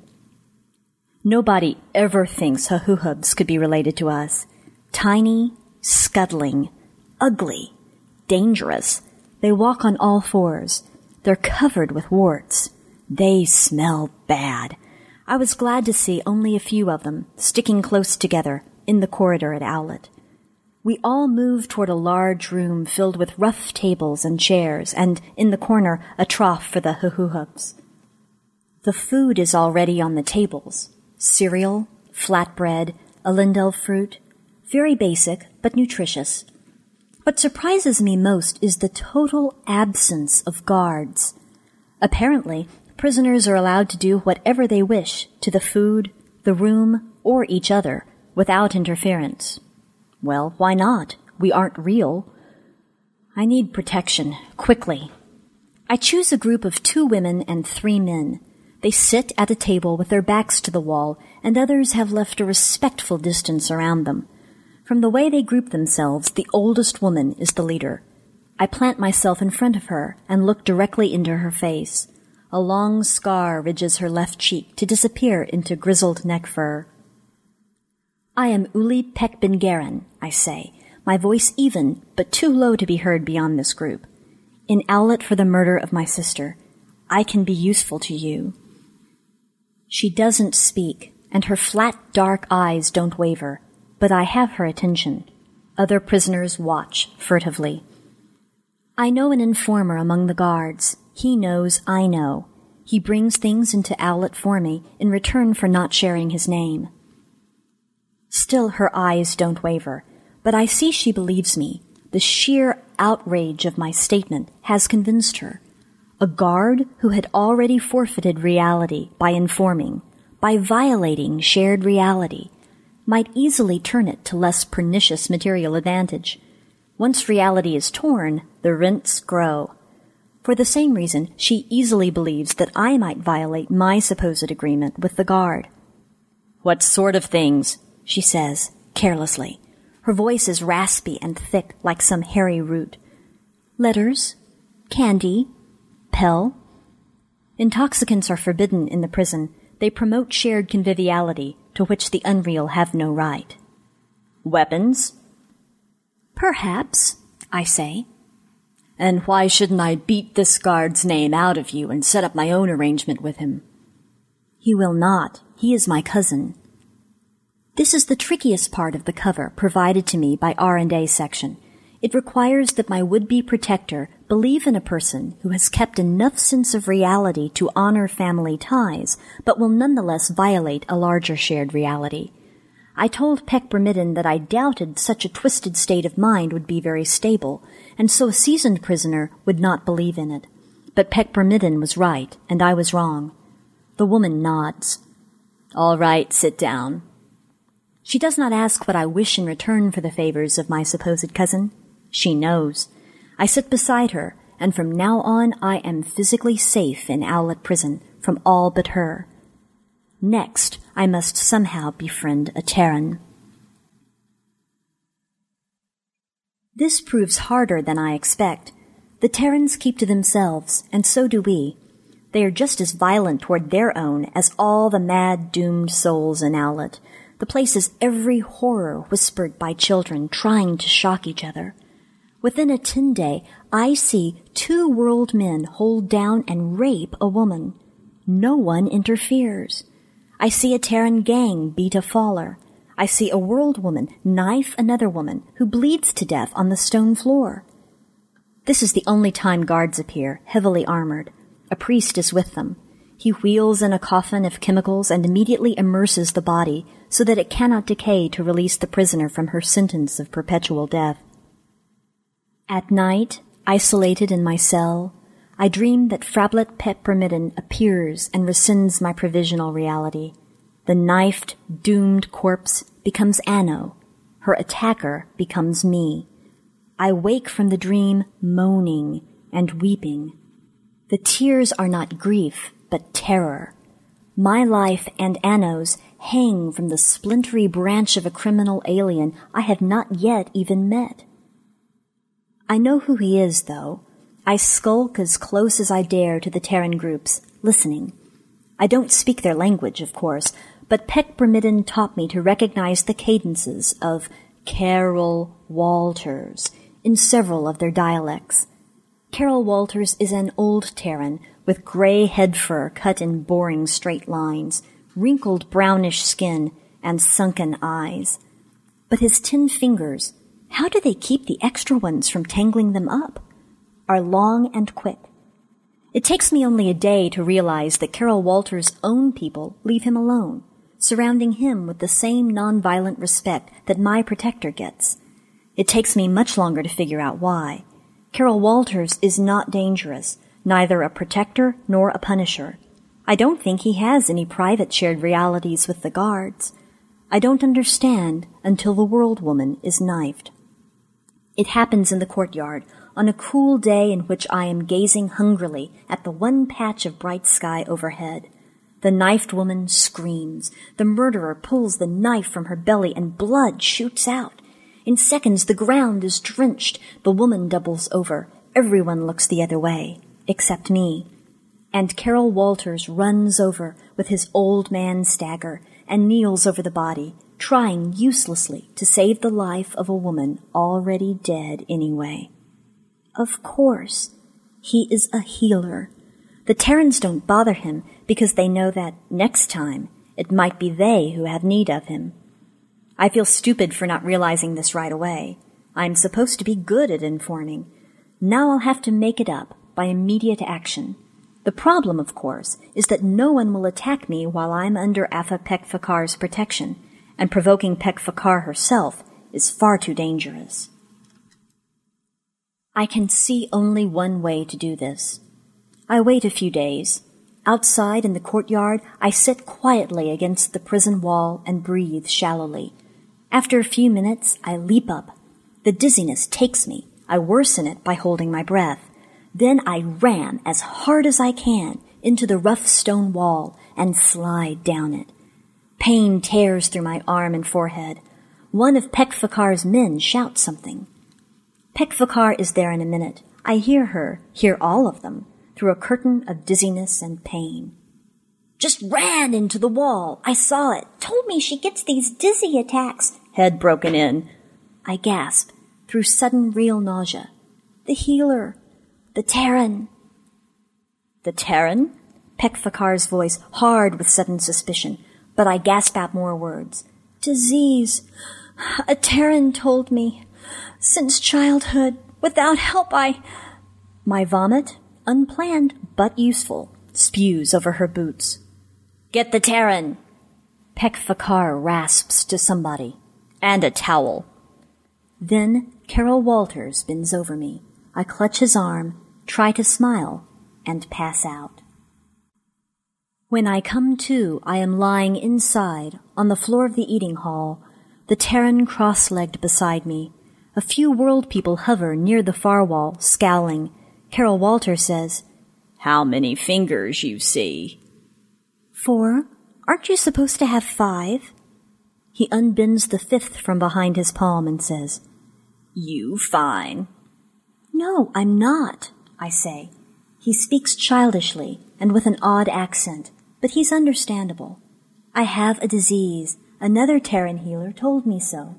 Nobody ever thinks Hahuhubs could be related to us. Tiny, scuttling, ugly, dangerous. They walk on all fours. They're covered with warts. They smell bad. I was glad to see only a few of them, sticking close together, in the corridor at Owlet. We all moved toward a large room filled with rough tables and chairs, and, in the corner, a trough for the Hahuhubs. The food is already on the tables. Cereal, flatbread, Elendel fruit. Very basic, but nutritious. What surprises me most is the total absence of guards. Apparently, prisoners are allowed to do whatever they wish to the food, the room, or each other, without interference. Well, why not? We aren't real. I need protection, quickly. I choose a group of two women and three men. They sit at a table with their backs to the wall, and others have left a respectful distance around them. From the way they group themselves, the oldest woman is the leader. I plant myself in front of her and look directly into her face. A long scar ridges her left cheek to disappear into grizzled neck fur. I am Uli Peck-Ben-Garen, I say, my voice even, but too low to be heard beyond this group. In Owlet for the murder of my sister. I can be useful to you. She doesn't speak, and her flat, dark eyes don't waver, but I have her attention. Other prisoners watch furtively. I know an informer among the guards. He knows I know. He brings things into Owlet for me in return for not sharing his name. Still her eyes don't waver, but I see she believes me. The sheer outrage of my statement has convinced her. A guard who had already forfeited reality by informing, by violating shared reality, might easily turn it to less pernicious material advantage. Once reality is torn, the rents grow. For the same reason, she easily believes that I might violate my supposed agreement with the guard. "What sort of things?" she says, carelessly. Her voice is raspy and thick like some hairy root. "Letters, candy, Pell." Intoxicants are forbidden in the prison. They promote shared conviviality, to which the unreal have no right. "Weapons?" "Perhaps," I say. "And why shouldn't I beat this guard's name out of you and set up my own arrangement with him?" "He will not. He is my cousin." This is the trickiest part of the cover provided to me by R and A section. It requires that my would-be protector believe in a person who has kept enough sense of reality to honor family ties, but will nonetheless violate a larger shared reality. I told Peck Midden that I doubted such a twisted state of mind would be very stable, and so a seasoned prisoner would not believe in it. But Peck Midden was right, and I was wrong. The woman nods. All right, sit down. She does not ask what I wish in return for the favors of my supposed cousin. She knows. I sit beside her, and from now on I am physically safe in Owlet Prison from all but her. Next, I must somehow befriend a Terran. This proves harder than I expect. The Terrans keep to themselves, and so do we. They are just as violent toward their own as all the mad, doomed souls in Owlet. The place is every horror whispered by children trying to shock each other. Within a ten-day, I see two world men hold down and rape a woman. No one interferes. I see a Terran gang beat a faller. I see a world woman knife another woman who bleeds to death on the stone floor. This is the only time guards appear, heavily armored. A priest is with them. He wheels in a coffin of chemicals and immediately immerses the body so that it cannot decay to release the prisoner from her sentence of perpetual death. At night, isolated in my cell, I dream that Frablet Peck Midden appears and rescinds my provisional reality. The knifed, doomed corpse becomes Anno. Her attacker becomes me. I wake from the dream moaning and weeping. The tears are not grief, but terror. My life and Anno's hang from the splintery branch of a criminal alien I have not yet even met. I know who he is, though. I skulk as close as I dare to the Terran groups, listening. I don't speak their language, of course, but Peck Midden taught me to recognize the cadences of Carol Walters in several of their dialects. Carol Walters is an old Terran with gray head fur cut in boring straight lines, wrinkled brownish skin, and sunken eyes. But his ten fingers, how do they keep the extra ones from tangling them up? Are long and quick. It takes me only a day to realize that Carol Walters' own people leave him alone, surrounding him with the same nonviolent respect that my protector gets. It takes me much longer to figure out why. Carol Walters is not dangerous, neither a protector nor a punisher. I don't think he has any private shared realities with the guards. I don't understand until the World Woman is knifed. It happens in the courtyard, on a cool day in which I am gazing hungrily at the one patch of bright sky overhead. The knifed woman screams. The murderer pulls the knife from her belly and blood shoots out. In seconds, the ground is drenched. The woman doubles over. Everyone looks the other way, except me. And Carol Walters runs over with his old man stagger and kneels over the body, trying uselessly to save the life of a woman already dead anyway. Of course, he is a healer. The Terrans don't bother him because they know that next time it might be they who have need of him. I feel stupid for not realizing this right away. I'm supposed to be good at informing. Now I'll have to make it up by immediate action. The problem, of course, is that no one will attack me while I'm under Afa Pek-Fakar's protection, and provoking Pek-Fakar herself is far too dangerous. I can see only one way to do this. I wait a few days. Outside in the courtyard, I sit quietly against the prison wall and breathe shallowly. After a few minutes, I leap up. The dizziness takes me. I worsen it by holding my breath. Then I ram as hard as I can into the rough stone wall and slide down it. Pain tears through my arm and forehead. One of Pek-Fakar's men shouts something. Pek-Fakar is there in a minute. I hear her, hear all of them, through a curtain of dizziness and pain. Just ran into the wall. I saw it. Told me she gets these dizzy attacks. Head broken in. I gasp, through sudden real nausea. The healer. The Terran. The Terran? Pek-Fakar's voice hard with sudden suspicion, but I gasp out more words. Disease. A Terran told me. Since childhood, without help, I... My vomit, unplanned but useful, spews over her boots. Get the Terran! Pek-Fakar rasps to somebody. And a towel. Then Carol Walters bends over me. I clutch his arm, try to smile, and pass out. When I come to, I am lying inside, on the floor of the eating hall, the Terran cross-legged beside me. A few world people hover near the far wall, scowling. Carol Walters says, "How many fingers you see?" Four. Aren't you supposed to have five? He unbends the fifth from behind his palm and says, "You fine." "No, I'm not," I say. He speaks childishly and with an odd accent, but he's understandable. I have a disease. Another Terran healer told me so.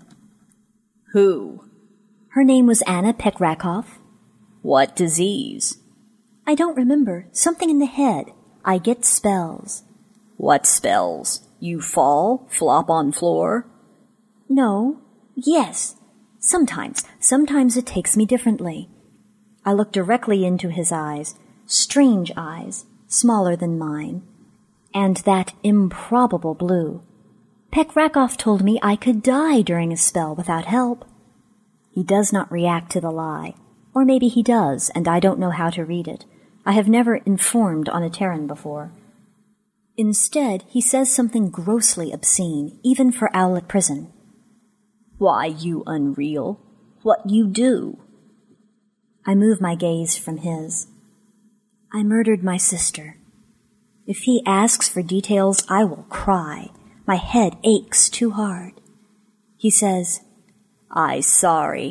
Who? Her name was Anna Pek-Rakoff. What disease? I don't remember. Something in the head. I get spells. What spells? You fall, flop on floor? No. Yes. Sometimes. Sometimes it takes me differently. I look directly into his eyes. Strange eyes, smaller than mine. And that improbable blue. Pek-Rakoff told me I could die during a spell without help. He does not react to the lie. Or maybe he does, and I don't know how to read it. I have never informed on a Terran before. Instead, he says something grossly obscene, even for Owlet Prison. Why, you unreal. What you do? I move my gaze from his. I murdered my sister. If he asks for details, I will cry. My head aches too hard. He says, I sorry.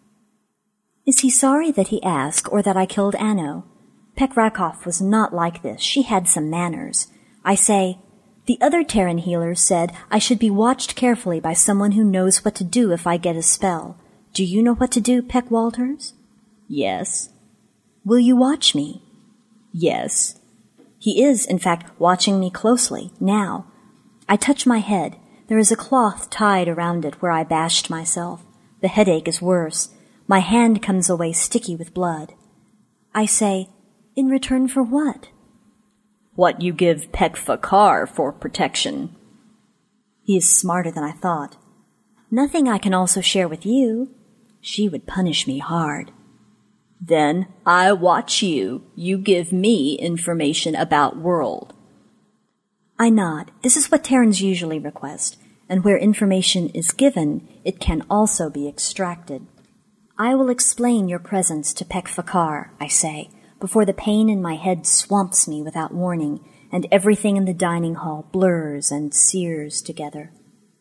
Is he sorry that he asked, or that I killed Anno? Pek-Rakoff was not like this. She had some manners. I say, the other Terran healers said I should be watched carefully by someone who knows what to do if I get a spell. Do you know what to do, Pek Walters? Yes. Will you watch me? Yes. He is, in fact, watching me closely, now. I touch my head. There is a cloth tied around it where I bashed myself. The headache is worse. My hand comes away sticky with blood. I say, in return for what? What you give Pek-Fakar for protection. He is smarter than I thought. Nothing I can also share with you. She would punish me hard. Then I watch you. You give me information about world. I nod. This is what Terrans usually request, and where information is given, it can also be extracted. I will explain your presence to Pek-Fakar, I say, before the pain in my head swamps me without warning, and everything in the dining hall blurs and sears together.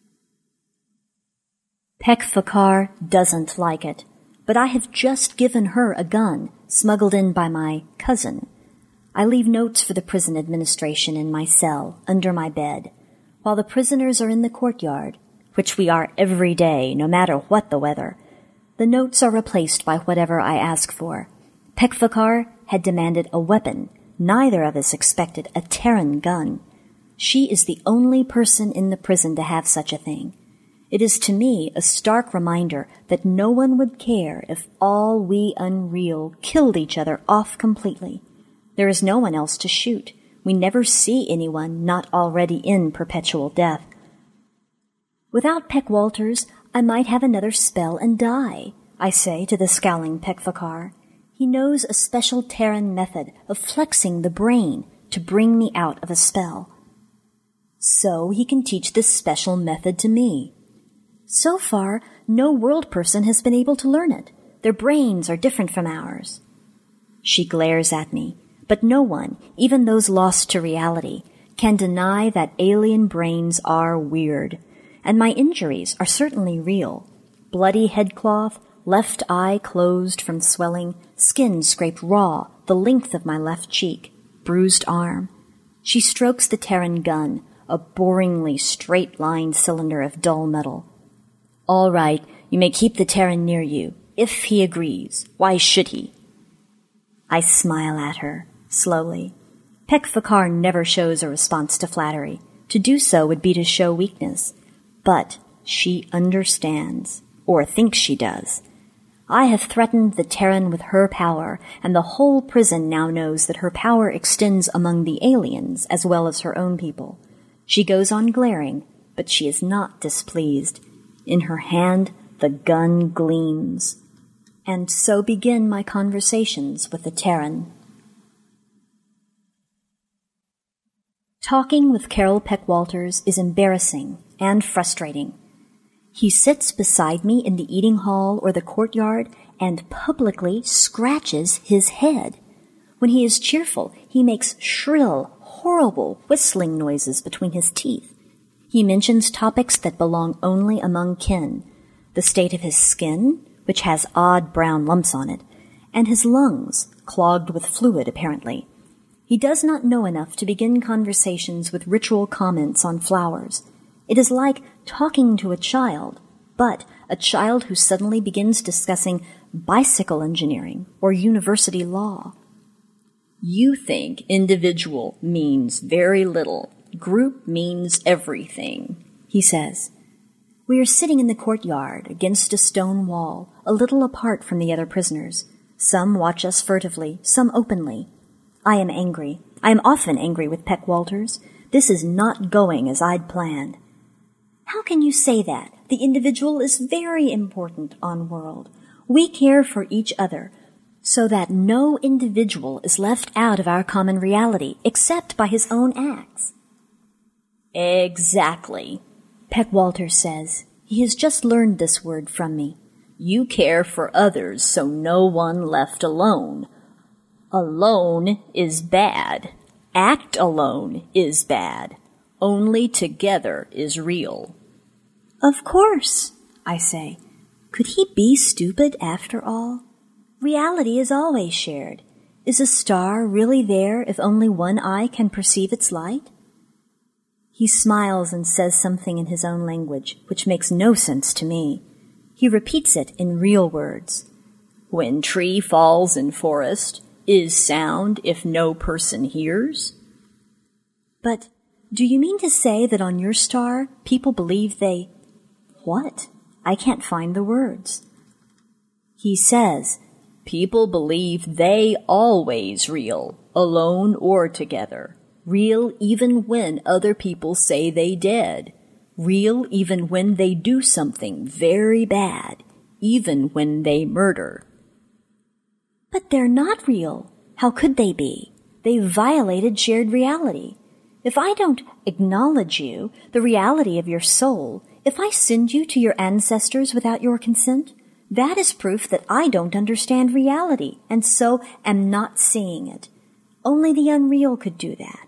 Pek-Fakar doesn't like it, but I have just given her a gun, smuggled in by my cousin. I leave notes for the prison administration in my cell, under my bed, while the prisoners are in the courtyard, which we are every day, no matter what the weather. The notes are replaced by whatever I ask for. Pek-Fakar had demanded a weapon. Neither of us expected a Terran gun. She is the only person in the prison to have such a thing. It is to me a stark reminder that no one would care if all we Unreal killed each other off completely. There is no one else to shoot. We never see anyone not already in perpetual death. Without Pek Walters, I might have another spell and die, I say to the scowling Pek-Fakar. He knows a special Terran method of flexing the brain to bring me out of a spell. So he can teach this special method to me. So far, no world person has been able to learn it. Their brains are different from ours. She glares at me, but no one, even those lost to reality, can deny that alien brains are weird, and my injuries are certainly real. Bloody headcloth, left eye closed from swelling, skin scraped raw, the length of my left cheek, bruised arm. She strokes the Terran gun, a boringly straight-lined cylinder of dull metal. All right, you may keep the Terran near you, if he agrees. Why should he? I smile at her, slowly. Pek-Fakar never shows a response to flattery. To do so would be to show weakness. But she understands. or thinks she does. I have threatened the Terran with her power, and the whole prison now knows that her power extends among the aliens as well as her own people. She goes on glaring, but she is not displeased. In her hand, the gun gleams. And so begin my conversations with the Terran. Talking with Carol Peck Walters is embarrassing and frustrating. He sits beside me in the eating hall or the courtyard and publicly scratches his head. When he is cheerful, he makes shrill, horrible whistling noises between his teeth. He mentions topics that belong only among kin, the state of his skin, which has odd brown lumps on it, and his lungs, clogged with fluid apparently. He does not know enough to begin conversations with ritual comments on flowers. It is like talking to a child, but a child who suddenly begins discussing bicycle engineering or university law. You think individual means very little. Group means everything, he says. We are sitting in the courtyard against a stone wall, a little apart from the other prisoners. Some watch us furtively, some openly. I am angry. I am often angry with Peck Walters. This is not going as I'd planned. How can you say that? The individual is very important on world. We care for each other, so that no individual is left out of our common reality, except by his own acts. Exactly, Peck Walters says. He has just learned this word from me. You care for others, so no one left alone. Alone is bad. Act alone is bad. Only together is real. Of course, I say. Could he be stupid after all? Reality is always shared. Is a star really there if only one eye can perceive its light? He smiles and says something in his own language, which makes no sense to me. He repeats it in real words. When tree falls in forest, is sound if no person hears? But do you mean to say that on your star, people believe they... What? I can't find the words. He says, people believe they always real, alone or together. Real even when other people say they dead. Real even when they do something very bad. Even when they murder. But they're not real. How could they be? They violated shared reality. If I don't acknowledge you, the reality of your soul, if I send you to your ancestors without your consent, that is proof that I don't understand reality, and so am not seeing it. Only the unreal could do that.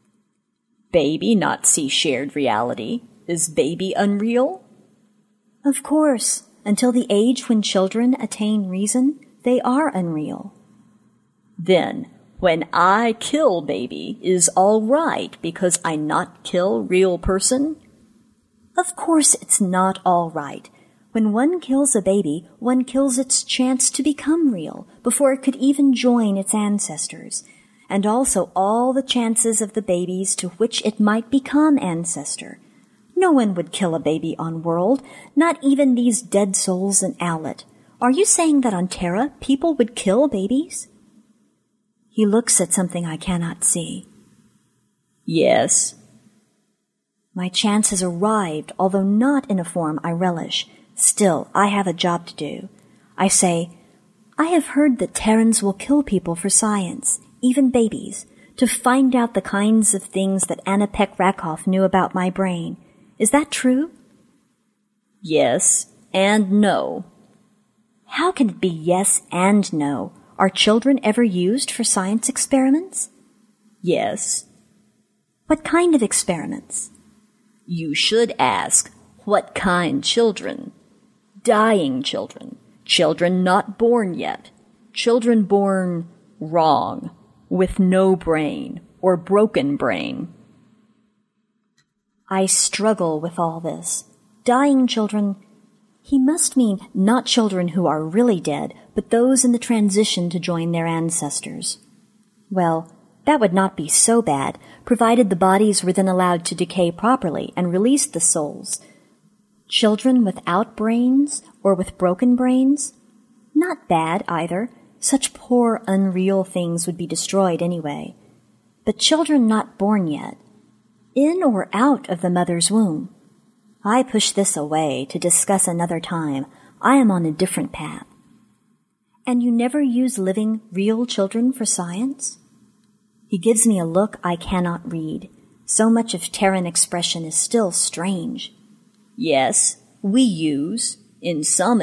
Baby not see shared reality. Is baby unreal? Of course. Until the age when children attain reason, they are unreal. Then, when I kill baby, is all right because I not kill real person? Of course it's not all right. When one kills a baby, one kills its chance to become real before it could even join its ancestors, and also all the chances of the babies to which it might become ancestor. No one would kill a baby on world, not even these dead souls in Owlet. Are you saying that on Terra people would kill babies? He looks at something I cannot see. Yes. My chance has arrived, although not in a form I relish. Still, I have a job to do. I say, I have heard that Terrans will kill people for science, even babies, to find out the kinds of things that Anna Peck Rakoff knew about my brain. Is that true? Yes and no. How can it be yes and no? Are children ever used for science experiments? Yes. What kind of experiments? You should ask, what kind children? Dying children. Children not born yet. Children born wrong, with no brain, or broken brain. I struggle with all this. Dying children... He must mean not children who are really dead, but those in the transition to join their ancestors. Well, that would not be so bad, provided the bodies were then allowed to decay properly and release the souls. Children without brains or with broken brains? Not bad either. Such poor, unreal things would be destroyed anyway. But children not born yet, in or out of the mother's womb. I push this away to discuss another time. I am on a different path. And you never use living, real children for science? He gives me a look I cannot read. So much of Terran expression is still strange. Yes, we use, in some.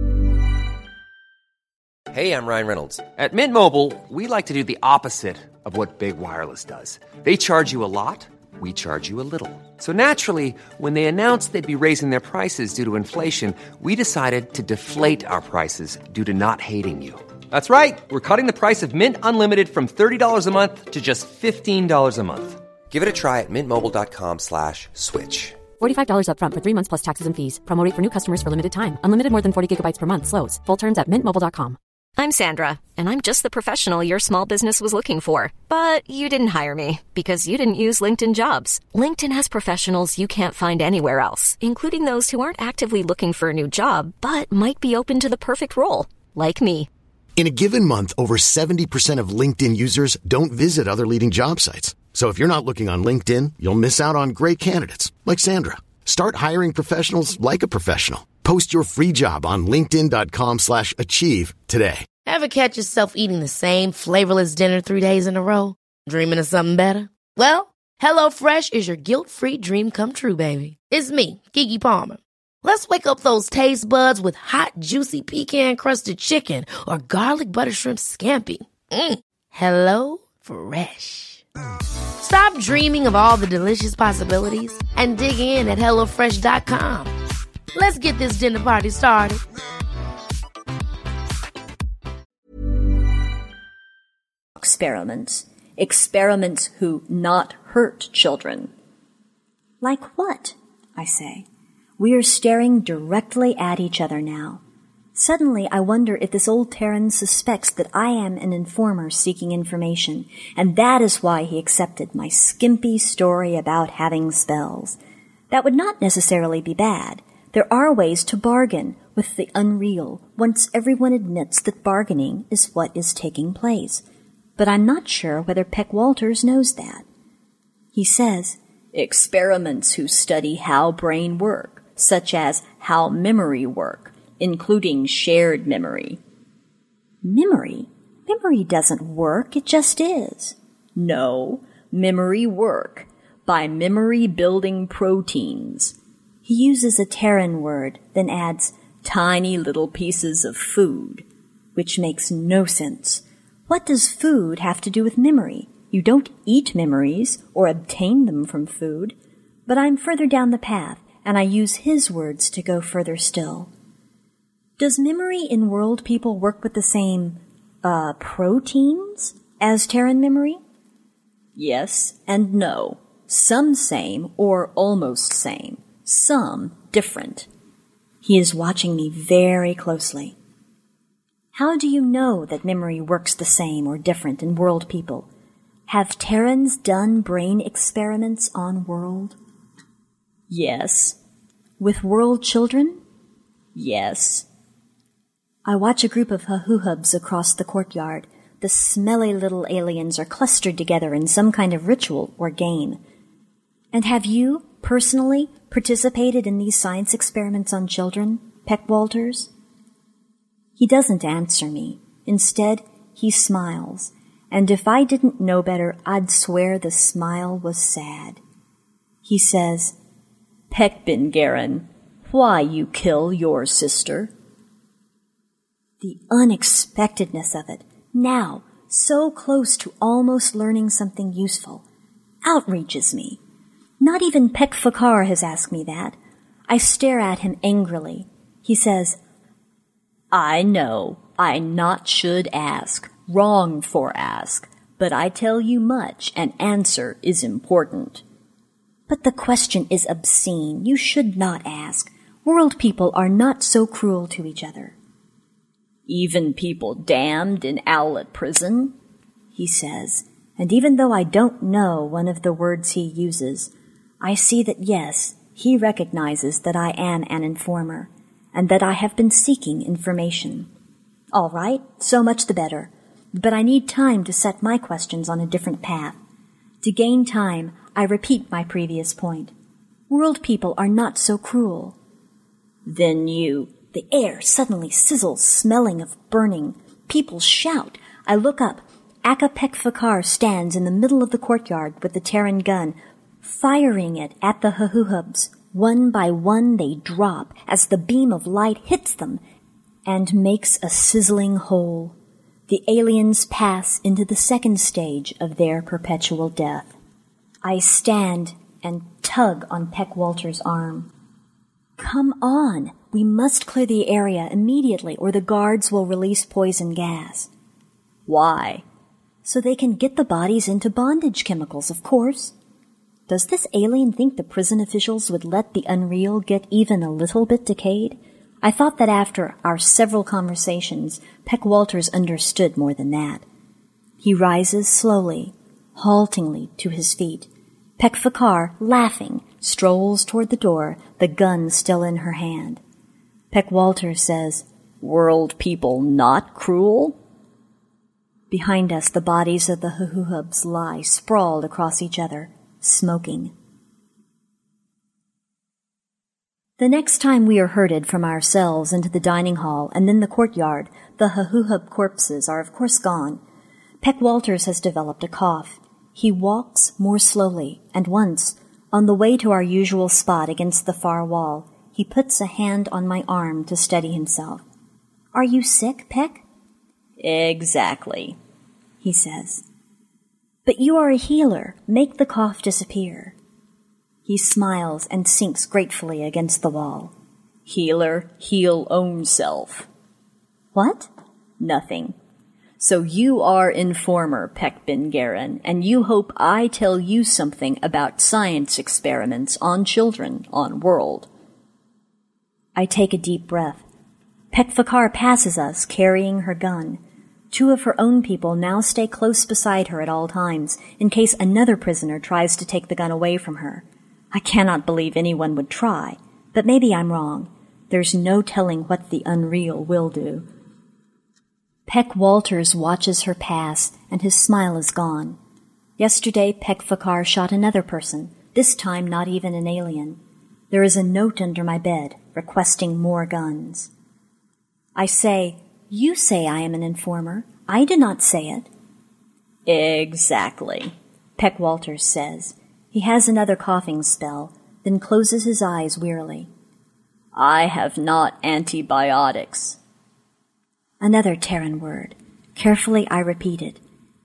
Hey, I'm Ryan Reynolds. At Mint Mobile, we like to do the opposite of what Big Wireless does. They charge you a lot, we charge you a little. So naturally, when they announced they'd be raising their prices due to inflation, we decided to deflate our prices due to not hating you. That's right. We're cutting the price of Mint Unlimited from thirty dollars a month to just fifteen dollars a month. Give it a try at mintmobile.com slash switch. forty-five dollars up front for three months plus taxes and fees. Promo rate for new customers for limited time. Unlimited more than forty gigabytes per month slows. Full terms at mint mobile dot com. I'm Sandra, and I'm just the professional your small business was looking for. But you didn't hire me because you didn't use LinkedIn Jobs. LinkedIn has professionals you can't find anywhere else, including those who aren't actively looking for a new job, but might be open to the perfect role, like me. In a given month, over seventy percent of LinkedIn users don't visit other leading job sites. So if you're not looking on LinkedIn, you'll miss out on great candidates, like Sandra. Start hiring professionals like a professional. Post your free job on linkedin.com slash achieve today. Ever catch yourself eating the same flavorless dinner three days in a row? Dreaming of something better? Well, HelloFresh is your guilt-free dream come true, baby. It's me, Keke Palmer. Let's wake up those taste buds with hot, juicy pecan-crusted chicken or garlic butter shrimp scampi. Mm. Hello Fresh. Stop dreaming of all the delicious possibilities and dig in at hello fresh dot com. Let's get this dinner party started. Experiments. Experiments who not hurt children. Like what? I say. We are staring directly at each other now. Suddenly, I wonder if this old Terran suspects that I am an informer seeking information, and that is why he accepted my skimpy story about having spells. That would not necessarily be bad. There are ways to bargain with the unreal once everyone admits that bargaining is what is taking place. But I'm not sure whether Peck Walters knows that. He says, experiments who study how brain work, such as how memory work, including shared memory. Memory? Memory doesn't work, it just is. No, memory work, by memory-building proteins. He uses a Terran word, then adds tiny little pieces of food, which makes no sense. What does food have to do with memory? You don't eat memories or obtain them from food. But I'm further down the path, and I use his words to go further still. Does memory in world people work with the same, uh, proteins as Terran memory? Yes and no. Some same or almost same. Some different. He is watching me very closely. How do you know that memory works the same or different in world people? Have Terrans done brain experiments on world? Yes. With world children? Yes. I watch a group of hahuhubs across the courtyard. The smelly little aliens are clustered together in some kind of ritual or game. And have you, personally, participated in these science experiments on children, Peck Walters? He doesn't answer me. Instead, he smiles. And if I didn't know better, I'd swear the smile was sad. He says, Peck bin Garen, why you kill your sister? The unexpectedness of it, now, so close to almost learning something useful, outrages me. Not even Peck Fakar has asked me that. I stare at him angrily. He says, I know, I not should ask, wrong for ask, but I tell you much, and answer is important. But the question is obscene. You should not ask. World people are not so cruel to each other. Even people damned in owlet prison, he says, and even though I don't know one of the words he uses, I see that yes, He recognizes that I am an informer, and that I have been seeking information. All right, so much the better. But I need time to set my questions on a different path. To gain time, I repeat my previous point. World people are not so cruel. Then you... The air suddenly sizzles, smelling of burning. People shout. I look up. Akka Pekfakar stands in the middle of the courtyard with the Terran gun, firing it at the Hahuhubs. One by one they drop as the beam of light hits them and makes a sizzling hole. The aliens pass into the second stage of their perpetual death. I stand and tug on Peck Walter's arm. Come on! We must clear the area immediately or the guards will release poison gas. Why? So they can get the bodies into bondage chemicals, of course. Does this alien think the prison officials would let the Unreal get even a little bit decayed? I thought that after our several conversations, Peck Walters understood more than that. He rises slowly, haltingly to his feet. Pekfakar, laughing, strolls toward the door, the gun still in her hand. Peck Walters says, "World people not cruel?" Behind us, the bodies of the Hahuhubs lie sprawled across each other, smoking. The next time we are herded from our cells into the dining hall and then the courtyard, the Hahuhub corpses are of course gone. Peck Walters has developed a cough. He walks more slowly, and once, on the way to our usual spot against the far wall, he puts a hand on my arm to steady himself. "Are you sick, Peck?" "Exactly," he says. "But you are a healer. Make the cough disappear." He smiles and sinks gratefully against the wall. "Healer, heal own self." "What?" "Nothing. So you are informer, Peck Ben Garen, and you hope I tell you something about science experiments on children on world." I take a deep breath. Pekfakar passes us, carrying her gun. Two of her own people now stay close beside her at all times, in case another prisoner tries to take the gun away from her. I cannot believe anyone would try, but maybe I'm wrong. There's no telling what the Unreal will do. Peck Walters watches her pass, and his smile is gone. Yesterday, Pekfakar shot another person, this time not even an alien. There is a note under my bed, requesting more guns. I say, "You say I am an informer. I do not say it." "Exactly," Peck Walters says. He has another coughing spell, then closes his eyes wearily. "I have not antibiotics." Another Terran word. Carefully I repeated.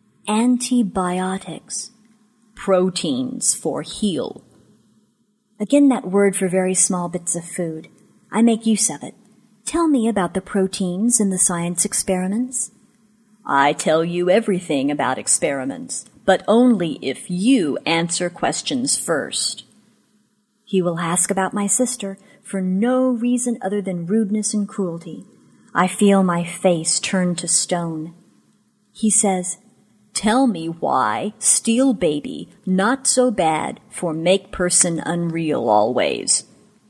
Antibiotics. Proteins for heal. Again that word for very small bits of food. I make use of it. Tell me about the proteins in the science experiments. I tell you everything about experiments, but only if you answer questions first. He will ask about my sister for no reason other than rudeness and cruelty. I feel my face turn to stone. He says, "Tell me why steal baby not so bad for make person unreal always."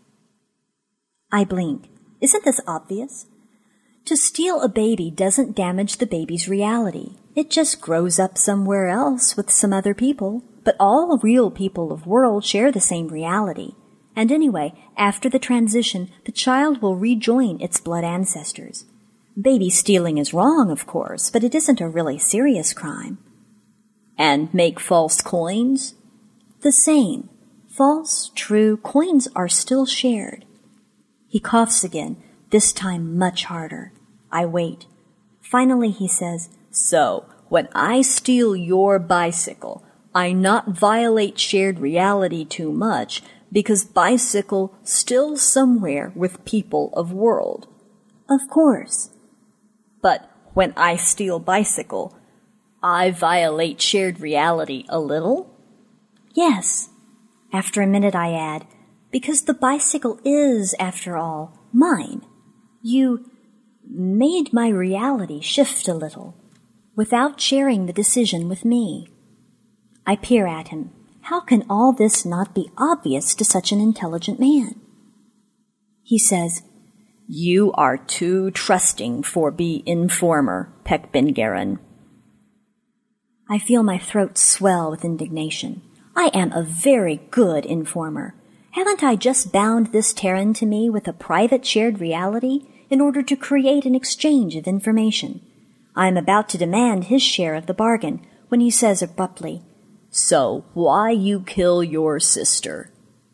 I blink. Isn't this obvious? To steal a baby doesn't damage the baby's reality. It just grows up somewhere else with some other people. But all real people of world share the same reality. And anyway, after the transition, the child will rejoin its blood ancestors. Baby stealing is wrong, of course, but it isn't a really serious crime. And make false coins? The same. False, true, coins are still shared. He coughs again, this time much harder. I wait. Finally he says, "So, when I steal your bicycle, I not violate shared reality too much, because bicycle still somewhere with people of world." Of course. But when I steal bicycle, I violate shared reality a little? Yes. After a minute I add, because the bicycle is, after all, mine. You made my reality shift a little, without sharing the decision with me. I peer at him. How can all this not be obvious to such an intelligent man? He says, "You are too trusting for be informer, Peck Ben-Garen." I feel my throat swell with indignation. I am a very good informer. Haven't I just bound this Terran to me with a private shared reality in order to create an exchange of information? I am about to demand his share of the bargain when he says abruptly, "So, why you kill your sister?"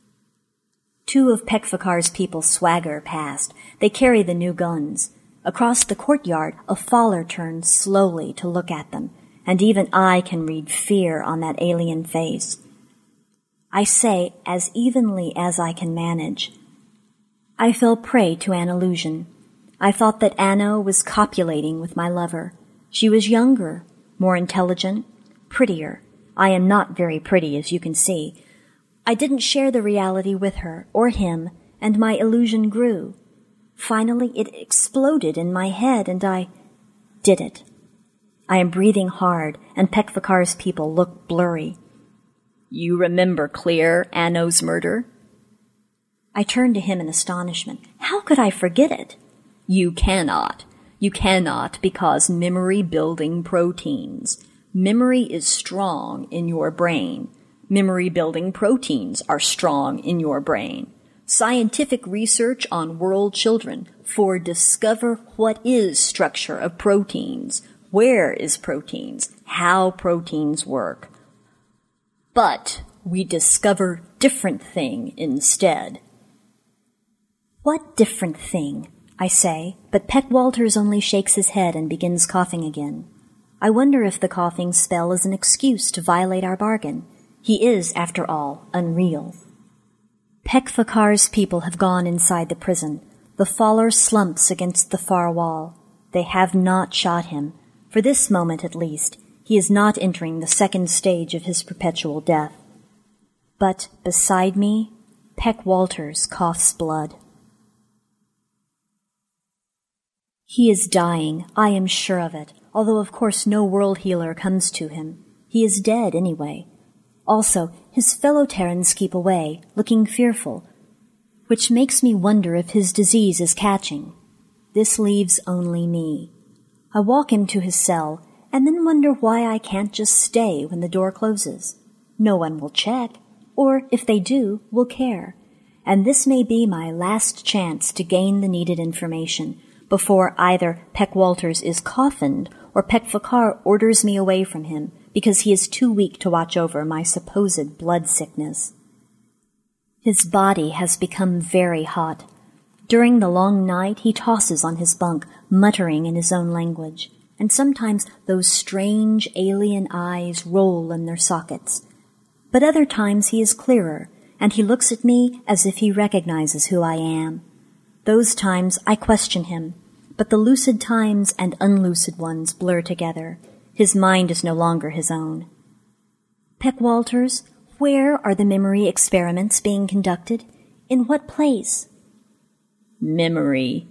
Two of Pekfakar's people swagger past. They carry the new guns. Across the courtyard, a faller turns slowly to look at them, and even I can read fear on that alien face. I say as evenly as I can manage, I fell prey to an illusion. I thought that Anno was copulating with my lover. She was younger, more intelligent, prettier. I am not very pretty, as you can see. I didn't share the reality with her or him, and my illusion grew. Finally, it exploded in my head, and I did it. I am breathing hard, and Pekfakar's people look blurry. "You remember clear Anno's murder?" I turned to him in astonishment. How could I forget it? "You cannot. You cannot because memory-building proteins. Memory is strong in your brain. Memory-building proteins are strong in your brain. Scientific research on world children for discover what is structure of proteins, where is proteins, how proteins work. But we discover different thing instead." "What different thing?" I say, but Peck Walters only shakes his head and begins coughing again. I wonder if the coughing spell is an excuse to violate our bargain. He is, after all, unreal. Pekfakar's people have gone inside the prison. The faller slumps against the far wall. They have not shot him. For this moment, at least, he is not entering the second stage of his perpetual death. But beside me, Peck Walters coughs blood. He is dying, I am sure of it, although of course no world healer comes to him. He is dead anyway. Also, his fellow Terrans keep away, looking fearful, which makes me wonder if his disease is catching. This leaves only me. I walk him to his cell, and then wonder why I can't just stay when the door closes. No one will check, or if they do, will care. And this may be my last chance to gain the needed information before either Peck Walters is coffined or Pekfakar orders me away from him because he is too weak to watch over my supposed blood sickness. His body has become very hot. During the long night, he tosses on his bunk, muttering in his own language, and sometimes those strange alien eyes roll in their sockets. But other times he is clearer, and he looks at me as if he recognizes who I am. Those times I question him, but the lucid times and unlucid ones blur together. His mind is no longer his own. Peck Walters, where are the memory experiments being conducted? In what place? Memory.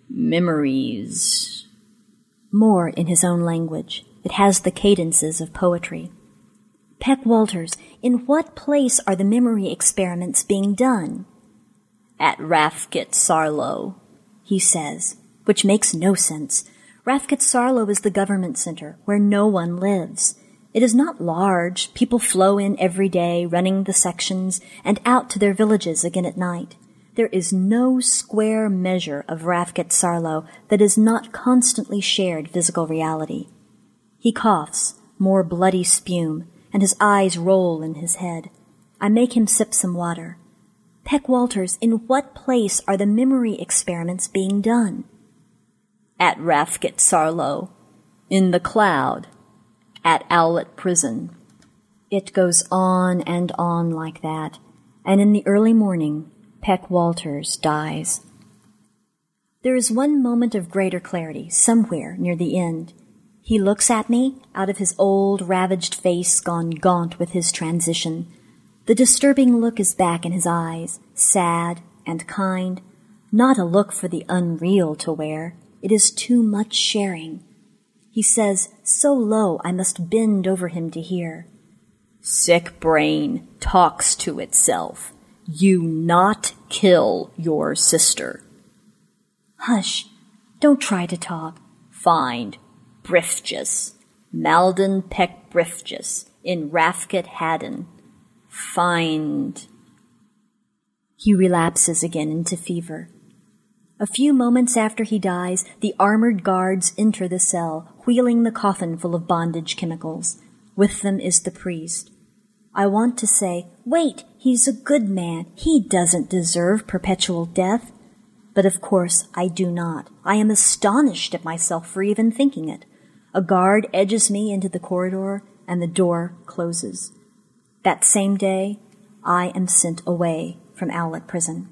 Memories. More in his own language. It has the cadences of poetry. Peck Walters, in what place are the memory experiments being done? At Rafkit Sarlo, he says, which makes no sense. Rafkit Sarlo is the government center, where no one lives. It is not large. People flow in every day, running the sections, and out to their villages again at night. There is no square measure of Rafkit Sarlo that is not constantly shared physical reality. He coughs, more bloody spume, and his eyes roll in his head. I make him sip some water. Peck Walters, in what place are the memory experiments being done? At Rafkit Sarlo. In the cloud. At Owlet Prison. It goes on and on like that, and in the early morning, Peck Walters dies. There is one moment of greater clarity, somewhere near the end. He looks at me, out of his old, ravaged face gone gaunt with his transition. The disturbing look is back in his eyes, sad and kind, not a look for the unreal to wear. It is too much sharing. He says, so low I must bend over him to hear. Sick brain talks to itself. You not kill your sister. Hush. Don't try to talk. Find Brifjus. Malden Peck Brifjus in Rafket Haddon. Find... He relapses again into fever. A few moments after he dies, the armored guards enter the cell, wheeling the coffin full of bondage chemicals. With them is the priest. I want to say, wait, he's a good man. He doesn't deserve perpetual death. But of course I do not. I am astonished at myself for even thinking it. A guard edges me into the corridor, and the door closes. That same day, I am sent away from Owlet Prison.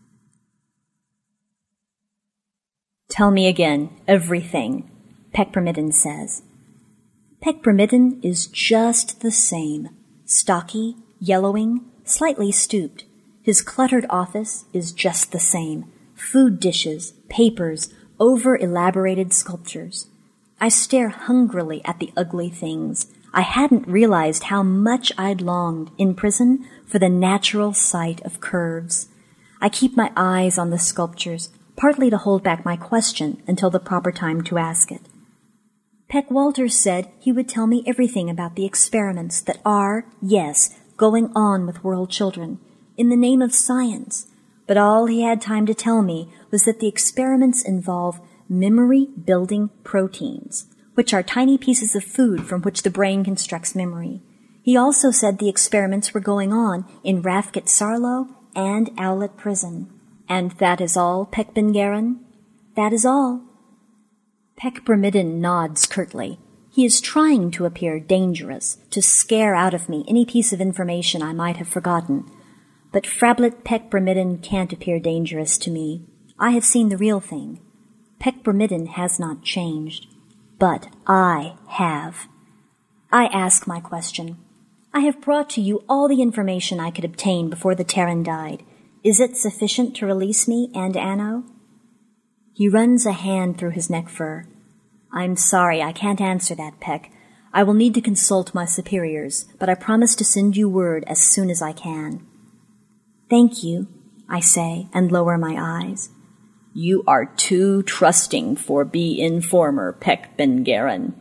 Tell me again, everything, Peckbermidden says. Peckbermidden is just the same. Stocky, yellowing, slightly stooped. His cluttered office is just the same. Food dishes, papers, over-elaborated sculptures. I stare hungrily at the ugly things. I hadn't realized how much I'd longed in prison for the natural sight of curves. I keep my eyes on the sculptures, partly to hold back my question until the proper time to ask it. Peck Walters said he would tell me everything about the experiments that are, yes, going on with world children, in the name of science, but all he had time to tell me was that the experiments involve memory-building proteins, which are tiny pieces of food from which the brain constructs memory. He also said the experiments were going on in Rafket Sarlo and Owlet Prison. And that is all, Peckbengarren? That is all. Peckbermidden nods curtly. He is trying to appear dangerous, to scare out of me any piece of information I might have forgotten. But Frablet Peckbermidden can't appear dangerous to me. I have seen the real thing. Peckbermidden has not changed. But I have. I ask my question. I have brought to you all the information I could obtain before the Terran died. Is it sufficient to release me and Anno? He runs a hand through his neck fur. I'm sorry, I can't answer that, Peck. I will need to consult my superiors, but I promise to send you word as soon as I can. Thank you, I say, and lower my eyes. You are too trusting for be informer, Peckbengarren.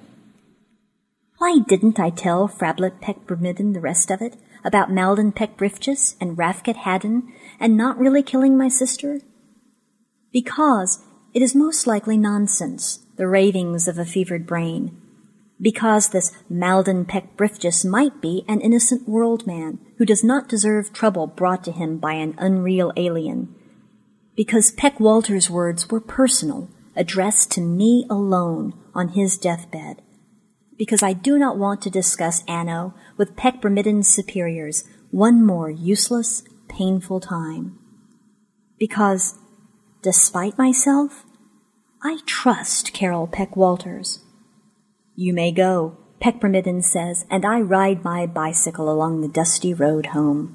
Why didn't I tell Frablet Peckbermidden the rest of it, about Malden Peck Brifjus and Rafket Haddon, and not really killing my sister? Because it is most likely nonsense, the ravings of a fevered brain. Because this Malden Peck Brifjus might be an innocent world man who does not deserve trouble brought to him by an unreal alien. Because Peck Walters' words were personal, addressed to me alone on his deathbed. Because I do not want to discuss Anno with Peckbermidden's superiors one more useless, painful time. Because, despite myself, I trust Carol Peck Walters. You may go, Peckbermidden says, and I ride my bicycle along the dusty road home.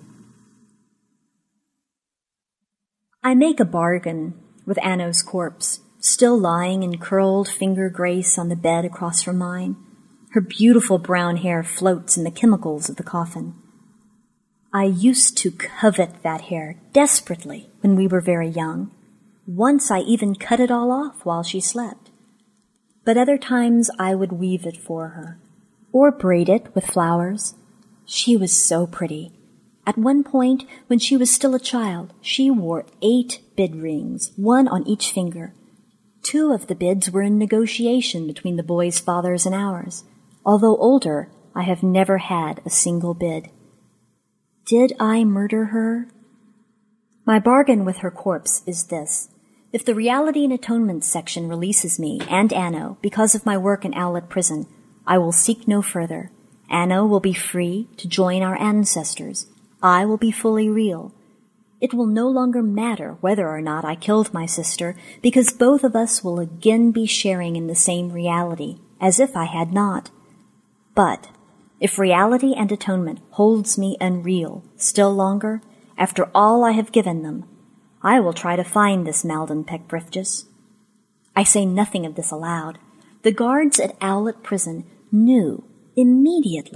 I make a bargain with Anno's corpse, still lying in curled finger grace on the bed across from mine. Her beautiful brown hair floats in the chemicals of the coffin. I used to covet that hair desperately when we were very young. Once I even cut it all off while she slept. But other times I would weave it for her, or braid it with flowers. She was so pretty. At one point, when she was still a child, she wore eight bid rings, one on each finger. Two of the bids were in negotiation between the boys' fathers and ours. Although older, I have never had a single bid. Did I murder her? My bargain with her corpse is this. If the Reality and Atonement section releases me and Anno because of my work in Owlet Prison, I will seek no further. Anno will be free to join our ancestors. I will be fully real. It will no longer matter whether or not I killed my sister, because both of us will again be sharing in the same reality, as if I had not. But if Reality and Atonement holds me unreal still longer, after all I have given them, I will try to find this Malden Peck Brifjus. I say nothing of this aloud. The guards at Owlet Prison knew immediately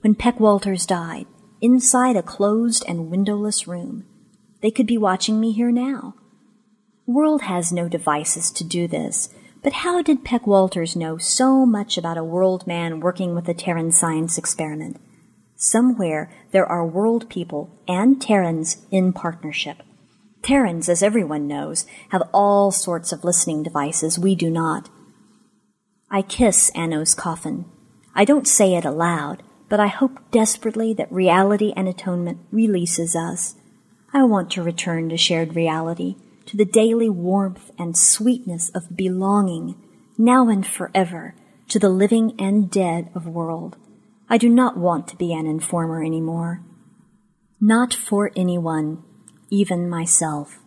when Peck Walters died, inside a closed and windowless room. They could be watching me here now. World has no devices to do this, but how did Peck Walters know so much about a world man working with a Terran science experiment? Somewhere there are world people and Terrans in partnership. Terrans, as everyone knows, have all sorts of listening devices we do not. I kiss Anno's coffin. I don't say it aloud, but I hope desperately that reality and atonement releases us. I want to return to shared reality, to the daily warmth and sweetness of belonging, now and forever, to the living and dead of world. I do not want to be an informer anymore. Not for anyone, even myself.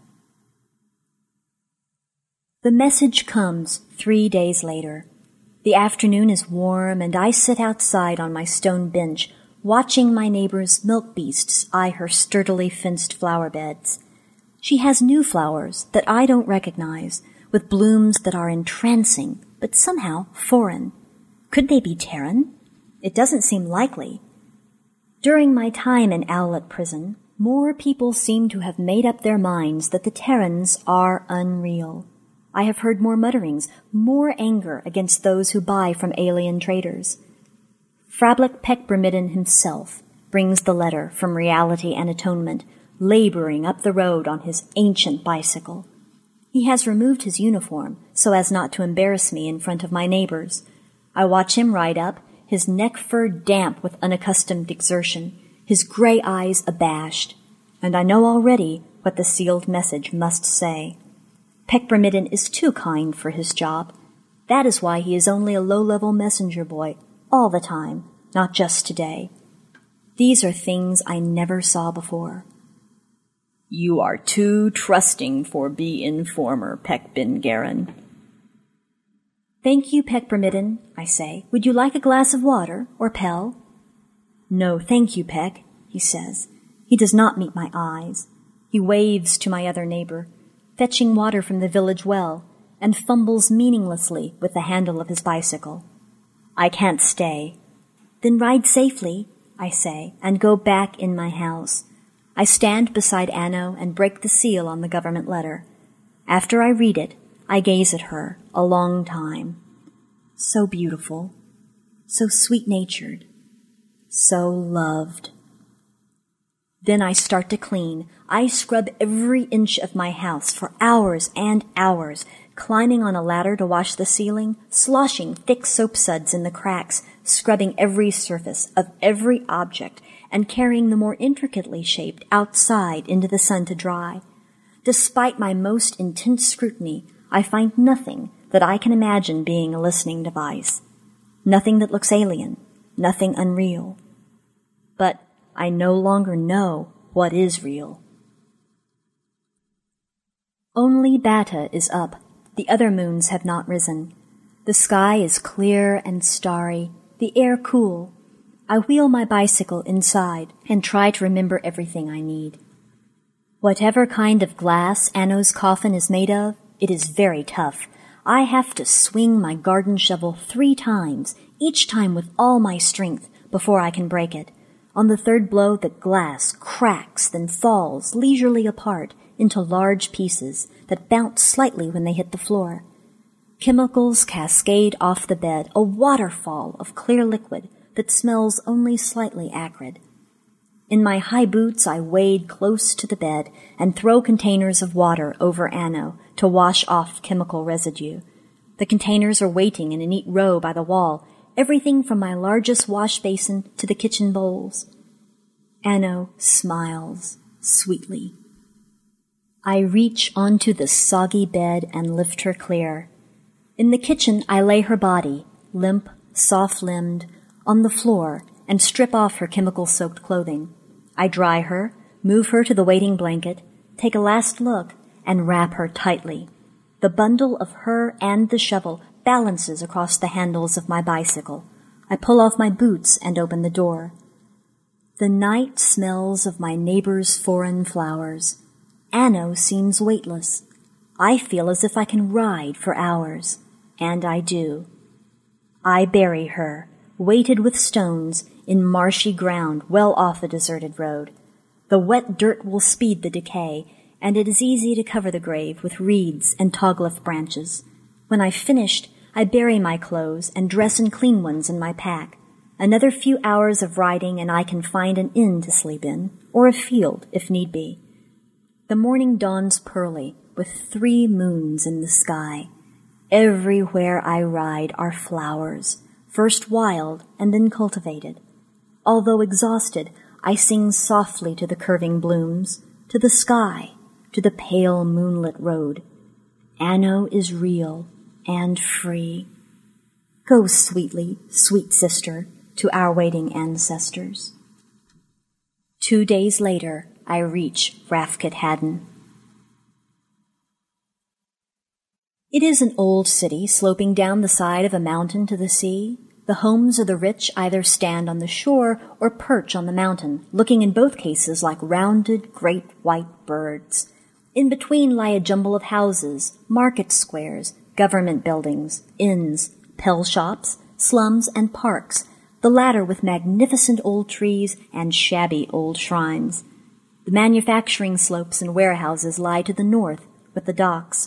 The message comes three days later. The afternoon is warm, and I sit outside on my stone bench, watching my neighbor's milk beasts eye her sturdily fenced flower beds. She has new flowers that I don't recognize, with blooms that are entrancing, but somehow foreign. Could they be Terran? It doesn't seem likely. During my time in Owlet Prison, more people seem to have made up their minds that the Terrans are unreal. I have heard more mutterings, more anger against those who buy from alien traders. Frablick Peckbermidden himself brings the letter from Reality and Atonement, laboring up the road on his ancient bicycle. He has removed his uniform so as not to embarrass me in front of my neighbors. I watch him ride up, his neck fur damp with unaccustomed exertion, his gray eyes abashed, and I know already what the sealed message must say. Peckbermidden is too kind for his job. That is why he is only a low-level messenger boy, all the time, not just today. These are things I never saw before. You are too trusting for be informer, Peck bin Garen. Thank you, Peckbermidden, I say. Would you like a glass of water, or Pell? No, thank you, Peck, he says. He does not meet my eyes. He waves to my other neighbor, fetching water from the village well, and fumbles meaninglessly with the handle of his bicycle. I can't stay. Then ride safely, I say, and go back in my house. I stand beside Anno and break the seal on the government letter. After I read it, I gaze at her a long time. So beautiful, so sweet-natured, so loved. Then I start to clean. I scrub every inch of my house for hours and hours, climbing on a ladder to wash the ceiling, sloshing thick soap suds in the cracks, scrubbing every surface of every object, and carrying the more intricately shaped outside into the sun to dry. Despite my most intense scrutiny, I find nothing that I can imagine being a listening device. Nothing that looks alien, nothing unreal. But I no longer know what is real. Only Bata is up. The other moons have not risen. The sky is clear and starry, the air cool. I wheel my bicycle inside and try to remember everything I need. Whatever kind of glass Anno's coffin is made of, it is very tough. I have to swing my garden shovel three times, each time with all my strength, before I can break it. On the third blow, the glass cracks, then falls leisurely apart into large pieces that bounce slightly when they hit the floor. Chemicals cascade off the bed, a waterfall of clear liquid that smells only slightly acrid. In my high boots, I wade close to the bed and throw containers of water over Anno to wash off chemical residue. The containers are waiting in a neat row by the wall, everything from my largest wash basin to the kitchen bowls. Anno smiles sweetly. I reach onto the soggy bed and lift her clear. In the kitchen, I lay her body, limp, soft-limbed, on the floor and strip off her chemical-soaked clothing. I dry her, move her to the waiting blanket, take a last look, and wrap her tightly. The bundle of her and the shovel balances across the handles of my bicycle. I pull off my boots and open the door. The night smells of my neighbor's foreign flowers. Anno seems weightless. I feel as if I can ride for hours, and I do. I bury her, weighted with stones, in marshy ground well off a deserted road. The wet dirt will speed the decay, and it is easy to cover the grave with reeds and togleaf branches. When I've finished, I bury my clothes and dress in clean ones in my pack. Another few hours of riding and I can find an inn to sleep in, or a field if need be. The morning dawns pearly, with three moons in the sky. Everywhere I ride are flowers, first wild and then cultivated. Although exhausted, I sing softly to the curving blooms, to the sky, to the pale moonlit road. Anno is real and free. Go sweetly, sweet sister, to our waiting ancestors. Two days later, I reach Rafkot Haddon. It is an old city sloping down the side of a mountain to the sea. The homes of the rich either stand on the shore or perch on the mountain, looking in both cases like rounded, great white birds. In between lie a jumble of houses, market squares, government buildings, inns, pell shops, slums, and parks, the latter with magnificent old trees and shabby old shrines. The manufacturing slopes and warehouses lie to the north, with the docks.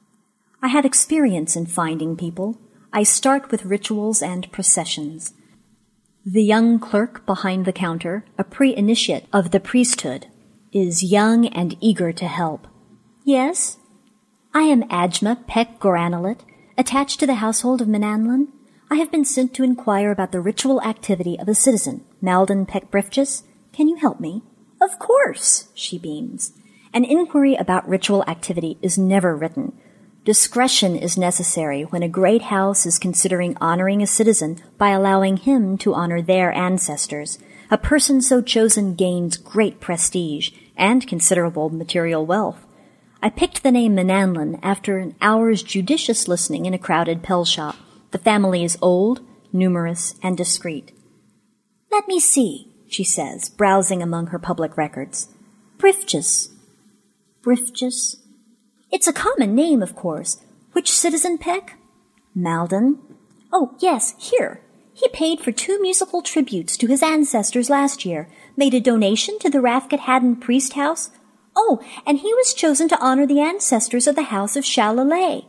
I have experience in finding people. I start with rituals and processions. The young clerk behind the counter, a pre-initiate of the priesthood, is young and eager to help. Yes? I am Ajma Peck Goranalit, attached to the household of Mananlin. I have been sent to inquire about the ritual activity of a citizen, Malden Peck Briefjes. Can you help me? Of course, she beams. An inquiry about ritual activity is never written. Discretion is necessary when a great house is considering honoring a citizen by allowing him to honor their ancestors. A person so chosen gains great prestige and considerable material wealth. I picked the name Mananlin after an hour's judicious listening in a crowded pell shop. The family is old, numerous, and discreet. Let me see, she says, browsing among her public records. Briefjes. Briefjes? It's a common name, of course. Which citizen, Peck? Malden. Oh, yes, here. He paid for two musical tributes to his ancestors last year, made a donation to the Rafkot Haddon Priest House. Oh, and he was chosen to honor the ancestors of the House of Shalalay.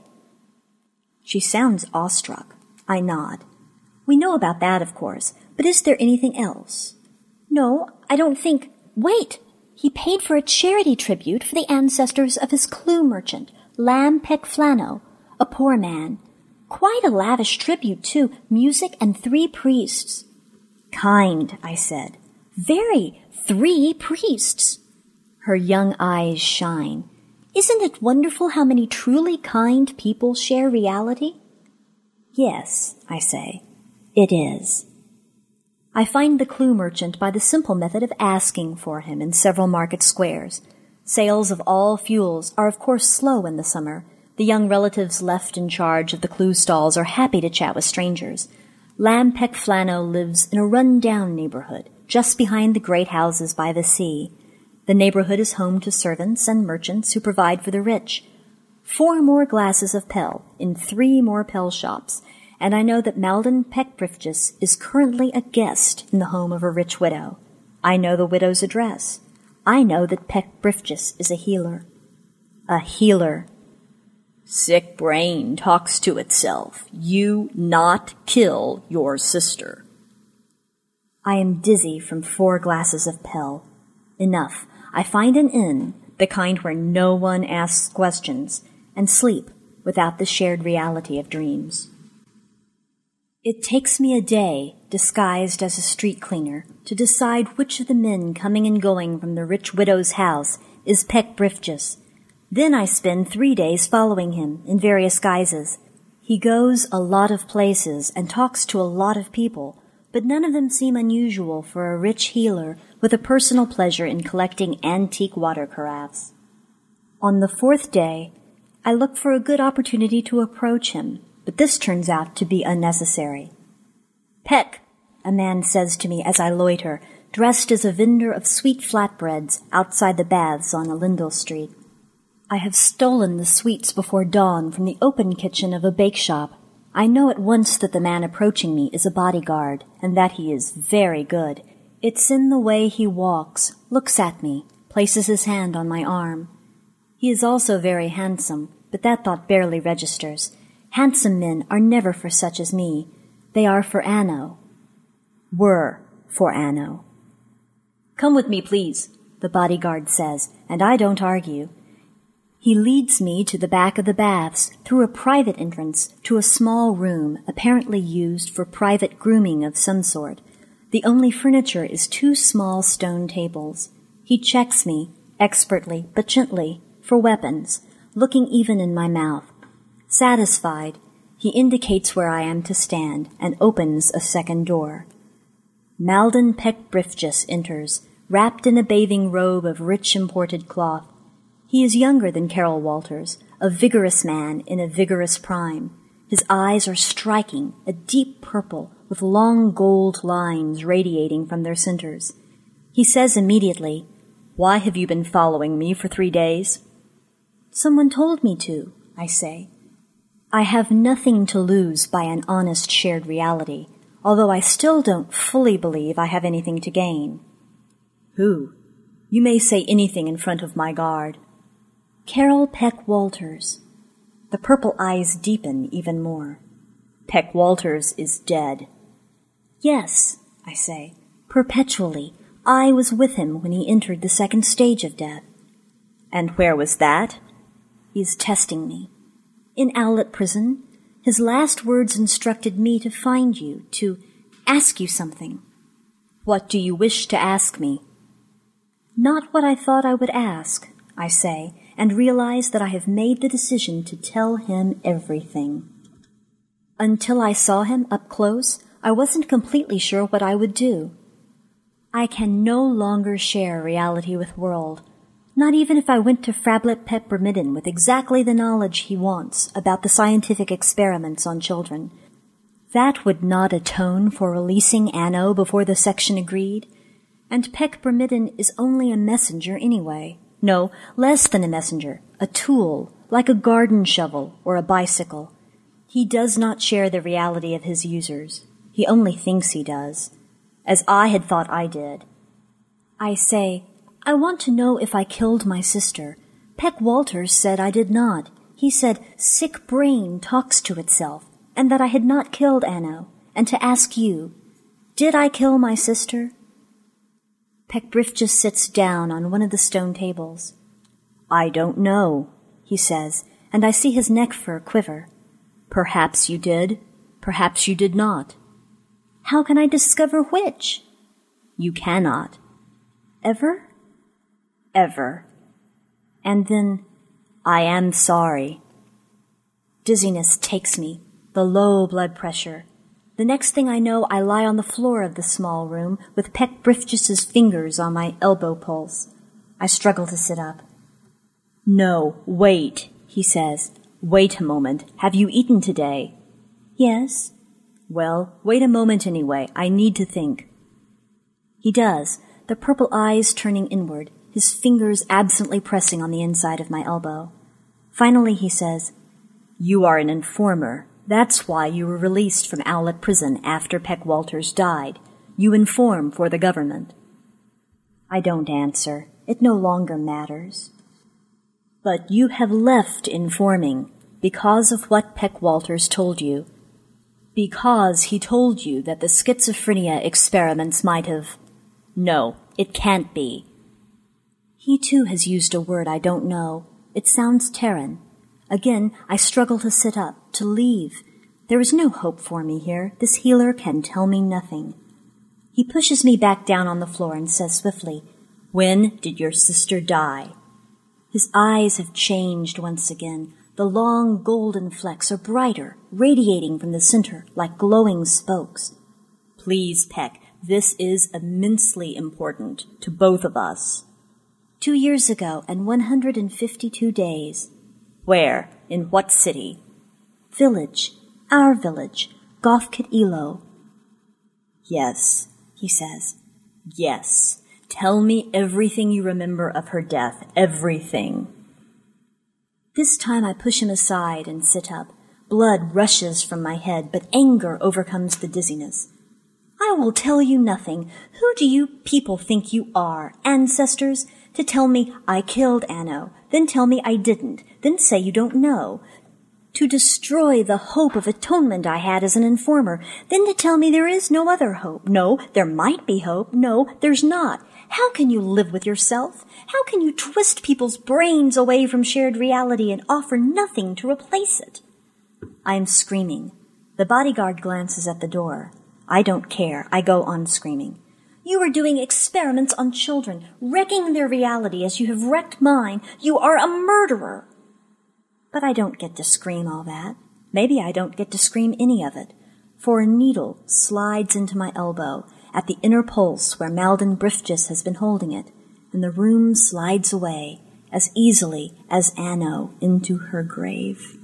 She sounds awestruck. I nod. We know about that, of course, but is there anything else? No, I don't think... Wait! He paid for a charity tribute for the ancestors of his clue merchant, Lam Peck Flano, a poor man. Quite a lavish tribute, too, music and three priests. Kind, I said. Very. Three priests. Her young eyes shine. Isn't it wonderful how many truly kind people share reality? Yes, I say. It is. I find the clue merchant by the simple method of asking for him in several market squares. Sales of all fuels are of course slow in the summer. The young relatives left in charge of the clue stalls are happy to chat with strangers. Lam Peck Flano lives in a run-down neighborhood, just behind the great houses by the sea. The neighborhood is home to servants and merchants who provide for the rich. Four more glasses of Pell in three more Pell shops, and I know that Malden Peck Briefjes is currently a guest in the home of a rich widow. I know the widow's address. I know that Peck Briefjes is a healer. A healer. Sick brain talks to itself. You not kill your sister. I am dizzy from four glasses of Pell. Enough. I find an inn, the kind where no one asks questions, and sleep without the shared reality of dreams. It takes me a day, disguised as a street cleaner, to decide which of the men coming and going from the rich widow's house is Peck Briefjes. Then I spend three days following him in various guises. He goes a lot of places and talks to a lot of people, but none of them seem unusual for a rich healer with a personal pleasure in collecting antique water carafes. On the fourth day, I look for a good opportunity to approach him, but this turns out to be unnecessary. Peck, a man says to me as I loiter, dressed as a vendor of sweet flatbreads outside the baths on Alindel Street. I have stolen the sweets before dawn from the open kitchen of a bake shop. I know at once that the man approaching me is a bodyguard, and that he is very good. It's in the way he walks, looks at me, places his hand on my arm. He is also very handsome, but that thought barely registers. Handsome men are never for such as me. They are for Anno. Were for Anno. Come with me, please, the bodyguard says, and I don't argue. He leads me to the back of the baths, through a private entrance, to a small room apparently used for private grooming of some sort. The only furniture is two small stone tables. He checks me, expertly but gently, for weapons, looking even in my mouth. Satisfied, he indicates where I am to stand and opens a second door. Malden Peck Brifjus enters, wrapped in a bathing robe of rich imported cloth. He is younger than Carol Walters, a vigorous man in a vigorous prime. His eyes are striking, a deep purple, with long gold lines radiating from their centers. He says immediately, "Why have you been following me for three days?" "Someone told me to," I say. I have nothing to lose by an honest shared reality, although I still don't fully believe I have anything to gain. "Who? You may say anything in front of my guard." "Carol Peck Walters." The purple eyes deepen even more. "Peck Walters is dead." "Yes," I say, "perpetually. I was with him when he entered the second stage of death." "And where was that?" He is testing me. "In Owlet Prison. His last words instructed me to find you, to ask you something." "What do you wish to ask me?" "Not what I thought I would ask," I say, and realize that I have made the decision to tell him everything. Until I saw him up close, I wasn't completely sure what I would do. I can no longer share reality with World, not even if I went to Frablett Peppermidden with exactly the knowledge he wants about the scientific experiments on children. That would not atone for releasing Anno before the section agreed, and Peppermidden is only a messenger anyway. No, less than a messenger, a tool, like a garden shovel or a bicycle. He does not share the reality of his users. He only thinks he does, as I had thought I did. I say, "I want to know if I killed my sister. Peck Walters said I did not. He said sick brain talks to itself, and that I had not killed Anno, and to ask you, did I kill my sister?" Peck Brifjus sits down on one of the stone tables. "I don't know," he says, and I see his neck fur quiver. "Perhaps you did. Perhaps you did not." "How can I discover which?" "You cannot." "Ever?" "Ever." And then, "I am sorry." Dizziness takes me, the low blood pressure. The next thing I know, I lie on the floor of the small room with Peck Brifjus's fingers on my elbow pulse. I struggle to sit up. "No, wait," he says. "Wait a moment. Have you eaten today?" "Yes." "Well, wait a moment anyway. I need to think." He does, the purple eyes turning inward, his fingers absently pressing on the inside of my elbow. Finally he says, "You are an informer. That's why you were released from Owlet Prison after Peck Walters died. You inform for the government." I don't answer. It no longer matters. "But you have left informing because of what Peck Walters told you. Because he told you that the schizophrenia experiments might have—" "No, it can't be." He too has used a word I don't know. It sounds Terran. Again, I struggle to sit up, to leave. There is no hope for me here. This healer can tell me nothing. He pushes me back down on the floor and says swiftly, "When did your sister die?" His eyes have changed once again. The long golden flecks are brighter, radiating from the center like glowing spokes. "Please, Peck, this is immensely important to both of us." Two years ago and one hundred and fifty-two days. "Where? In what city?" "Village. Our village. Gothkit Elo." "Yes," he says. "Yes. Tell me everything you remember of her death. Everything." This time I push him aside and sit up. Blood rushes from my head, but anger overcomes the dizziness. I will tell you nothing. Who do you people think you are, ancestors, to tell me I killed Anno, then tell me I didn't, then say you don't know, to destroy the hope of atonement I had as an informer, then to tell me there is no other hope. No, there might be hope. No, there's not. How can you live with yourself? How can you twist people's brains away from shared reality and offer nothing to replace it? I am screaming. The bodyguard glances at the door. I don't care. I go on screaming. You are doing experiments on children, wrecking their reality as you have wrecked mine. You are a murderer. But I don't get to scream all that. Maybe I don't get to scream any of it, for a needle slides into my elbow at the inner pulse where Malden Briefjes has been holding it, and the room slides away as easily as Anno into her grave.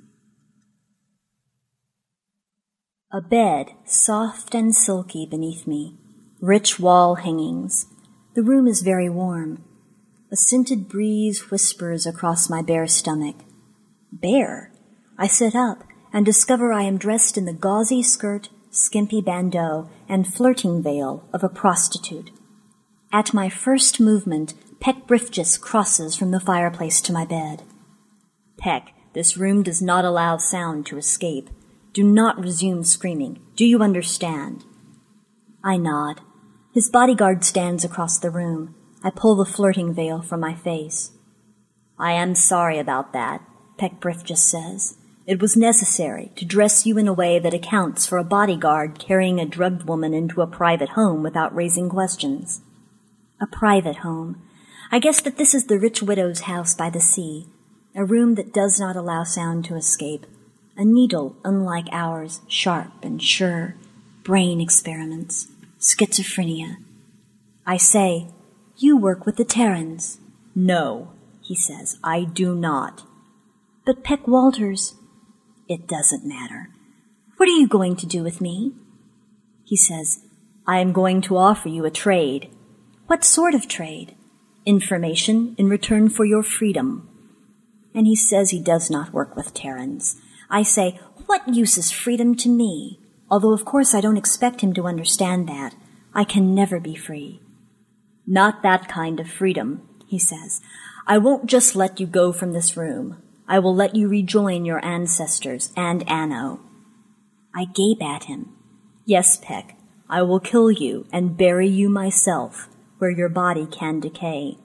A bed, soft and silky beneath me, rich wall hangings. The room is very warm. A scented breeze whispers across my bare stomach. Bare? I sit up and discover I am dressed in the gauzy skirt, skimpy bandeau, and flirting veil of a prostitute. At my first movement, Peck Briefjes crosses from the fireplace to my bed. Peck, this room does not allow sound to escape. Do not resume screaming. Do you understand? I nod. His bodyguard stands across the room. I pull the flirting veil from my face. I am sorry about that, Peck Briefjes says. It was necessary to dress you in a way that accounts for a bodyguard carrying a drugged woman into a private home without raising questions. A private home. I guess that this is the rich widow's house by the sea, a room that does not allow sound to escape, a needle unlike ours, sharp and sure, brain experiments, schizophrenia. I say, you work with the Terrans. No, he says, I do not. But Peck Walters, it doesn't matter. What are you going to do with me? He says, I am going to offer you a trade. What sort of trade? Information in return for your freedom. And he says he does not work with Terrans. I say, what use is freedom to me? Although of course I don't expect him to understand that. I can never be free. Not that kind of freedom, he says. I won't just let you go from this room. I will let you rejoin your ancestors and Anno. I gape at him. Yes, Peck, I will kill you and bury you myself where your body can decay.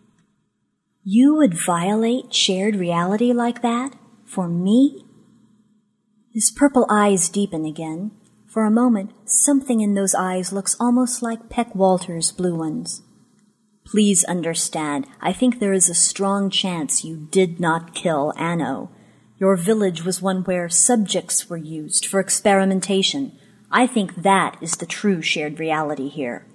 You would violate shared reality like that? For me? His purple eyes deepen again. For a moment, something in those eyes looks almost like Peck Walters' blue ones. Please understand, I think there is a strong chance you did not kill Anno. Your village was one where subjects were used for experimentation. I think that is the true shared reality here.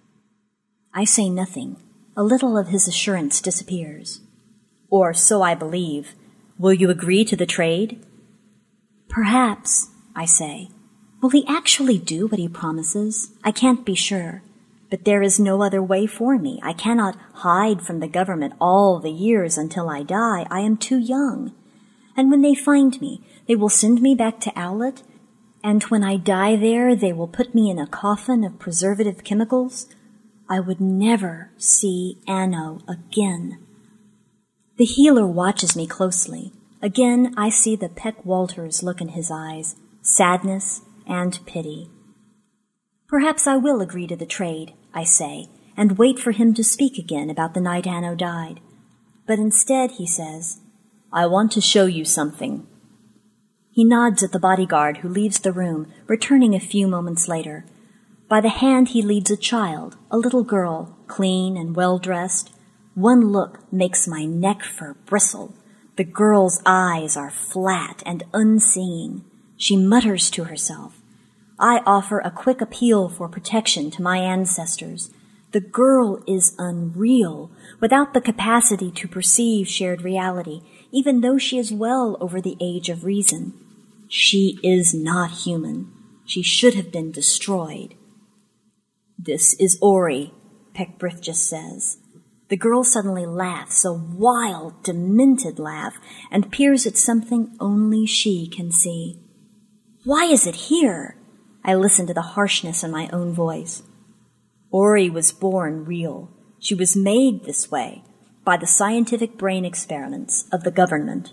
I say nothing. A little of his assurance disappears. Or so I believe. Will you agree to the trade? Perhaps, I say. Will he actually do what he promises? I can't be sure. But there is no other way for me. I cannot hide from the government all the years until I die. I am too young. And when they find me, they will send me back to Owlet, and when I die there, they will put me in a coffin of preservative chemicals. I would never see Anno again. The healer watches me closely. Again, I see the Peck Walters look in his eyes, sadness and pity. Perhaps I will agree to the trade, I say, and wait for him to speak again about the night Anno died. But instead, he says, I want to show you something. He nods at the bodyguard who leaves the room, returning a few moments later. By the hand he leads a child, a little girl, clean and well-dressed. One look makes my neck fur bristle. The girl's eyes are flat and unseeing. She mutters to herself. I offer a quick appeal for protection to my ancestors. The girl is unreal, without the capacity to perceive shared reality, even though she is well over the age of reason. She is not human. She should have been destroyed. This is Ori, Peck Briefjes says. The girl suddenly laughs, a wild, demented laugh, and peers at something only she can see. Why is it here? I listen to the harshness in my own voice. Ori was born real. She was made this way by the scientific brain experiments of the government.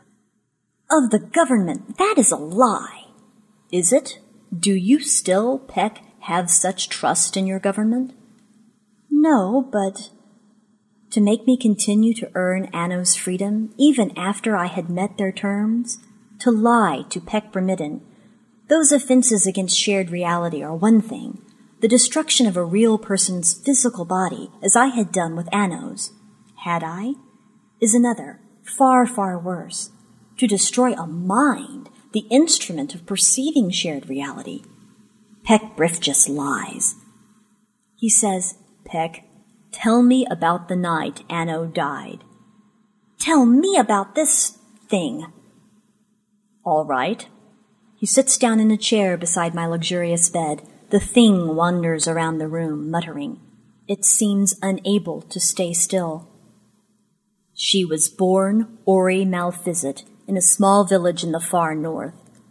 Of the government? That is a lie. Is it? Do you still, Peck, have such trust in your government? No, but to make me continue to earn Anno's freedom, even after I had met their terms, to lie to Peck Bremidden, those offenses against shared reality are one thing. The destruction of a real person's physical body, as I had done with Anno's, had I, is another, far, far worse. To destroy a mind, the instrument of perceiving shared reality. Peck Briff just lies. He says, Peck, tell me about the night Anno died. Tell me about this thing. All right. He sits down in a chair beside my luxurious bed. The thing wanders around the room, muttering. It seems unable to stay still. She was born Ori Malphizit in a small village in the far north.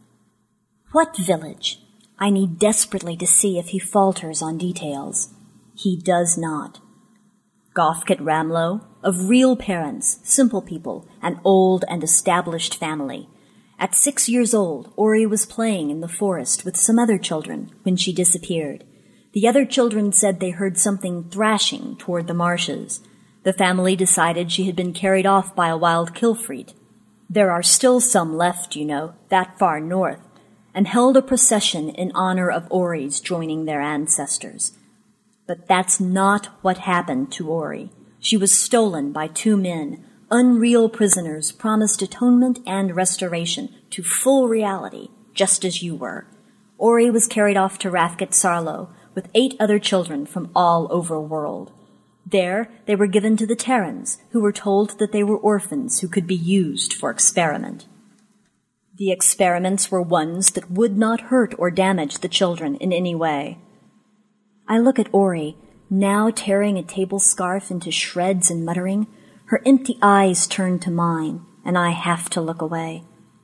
What village? I need desperately to see if he falters on details. He does not. Gothkit Ramlow, of real parents, simple people, an old and established family. At six years old, Ori was playing in the forest with some other children when she disappeared. The other children said they heard something thrashing toward the marshes. The family decided she had been carried off by a wild Kilfreet. There are still some left, you know, that far north, and held a procession in honor of Ori's joining their ancestors. But that's not what happened to Ori. She was stolen by two men, unreal prisoners promised atonement and restoration to full reality, just as you were. Ori was carried off to Rafkit Sarlo with eight other children from all over world. There, they were given to the Terrans, who were told that they were orphans who could be used for experiment. The experiments were ones that would not hurt or damage the children in any way. I look at Ori, now tearing a table scarf into shreds and muttering. Her empty eyes turn to mine, and I have to look away.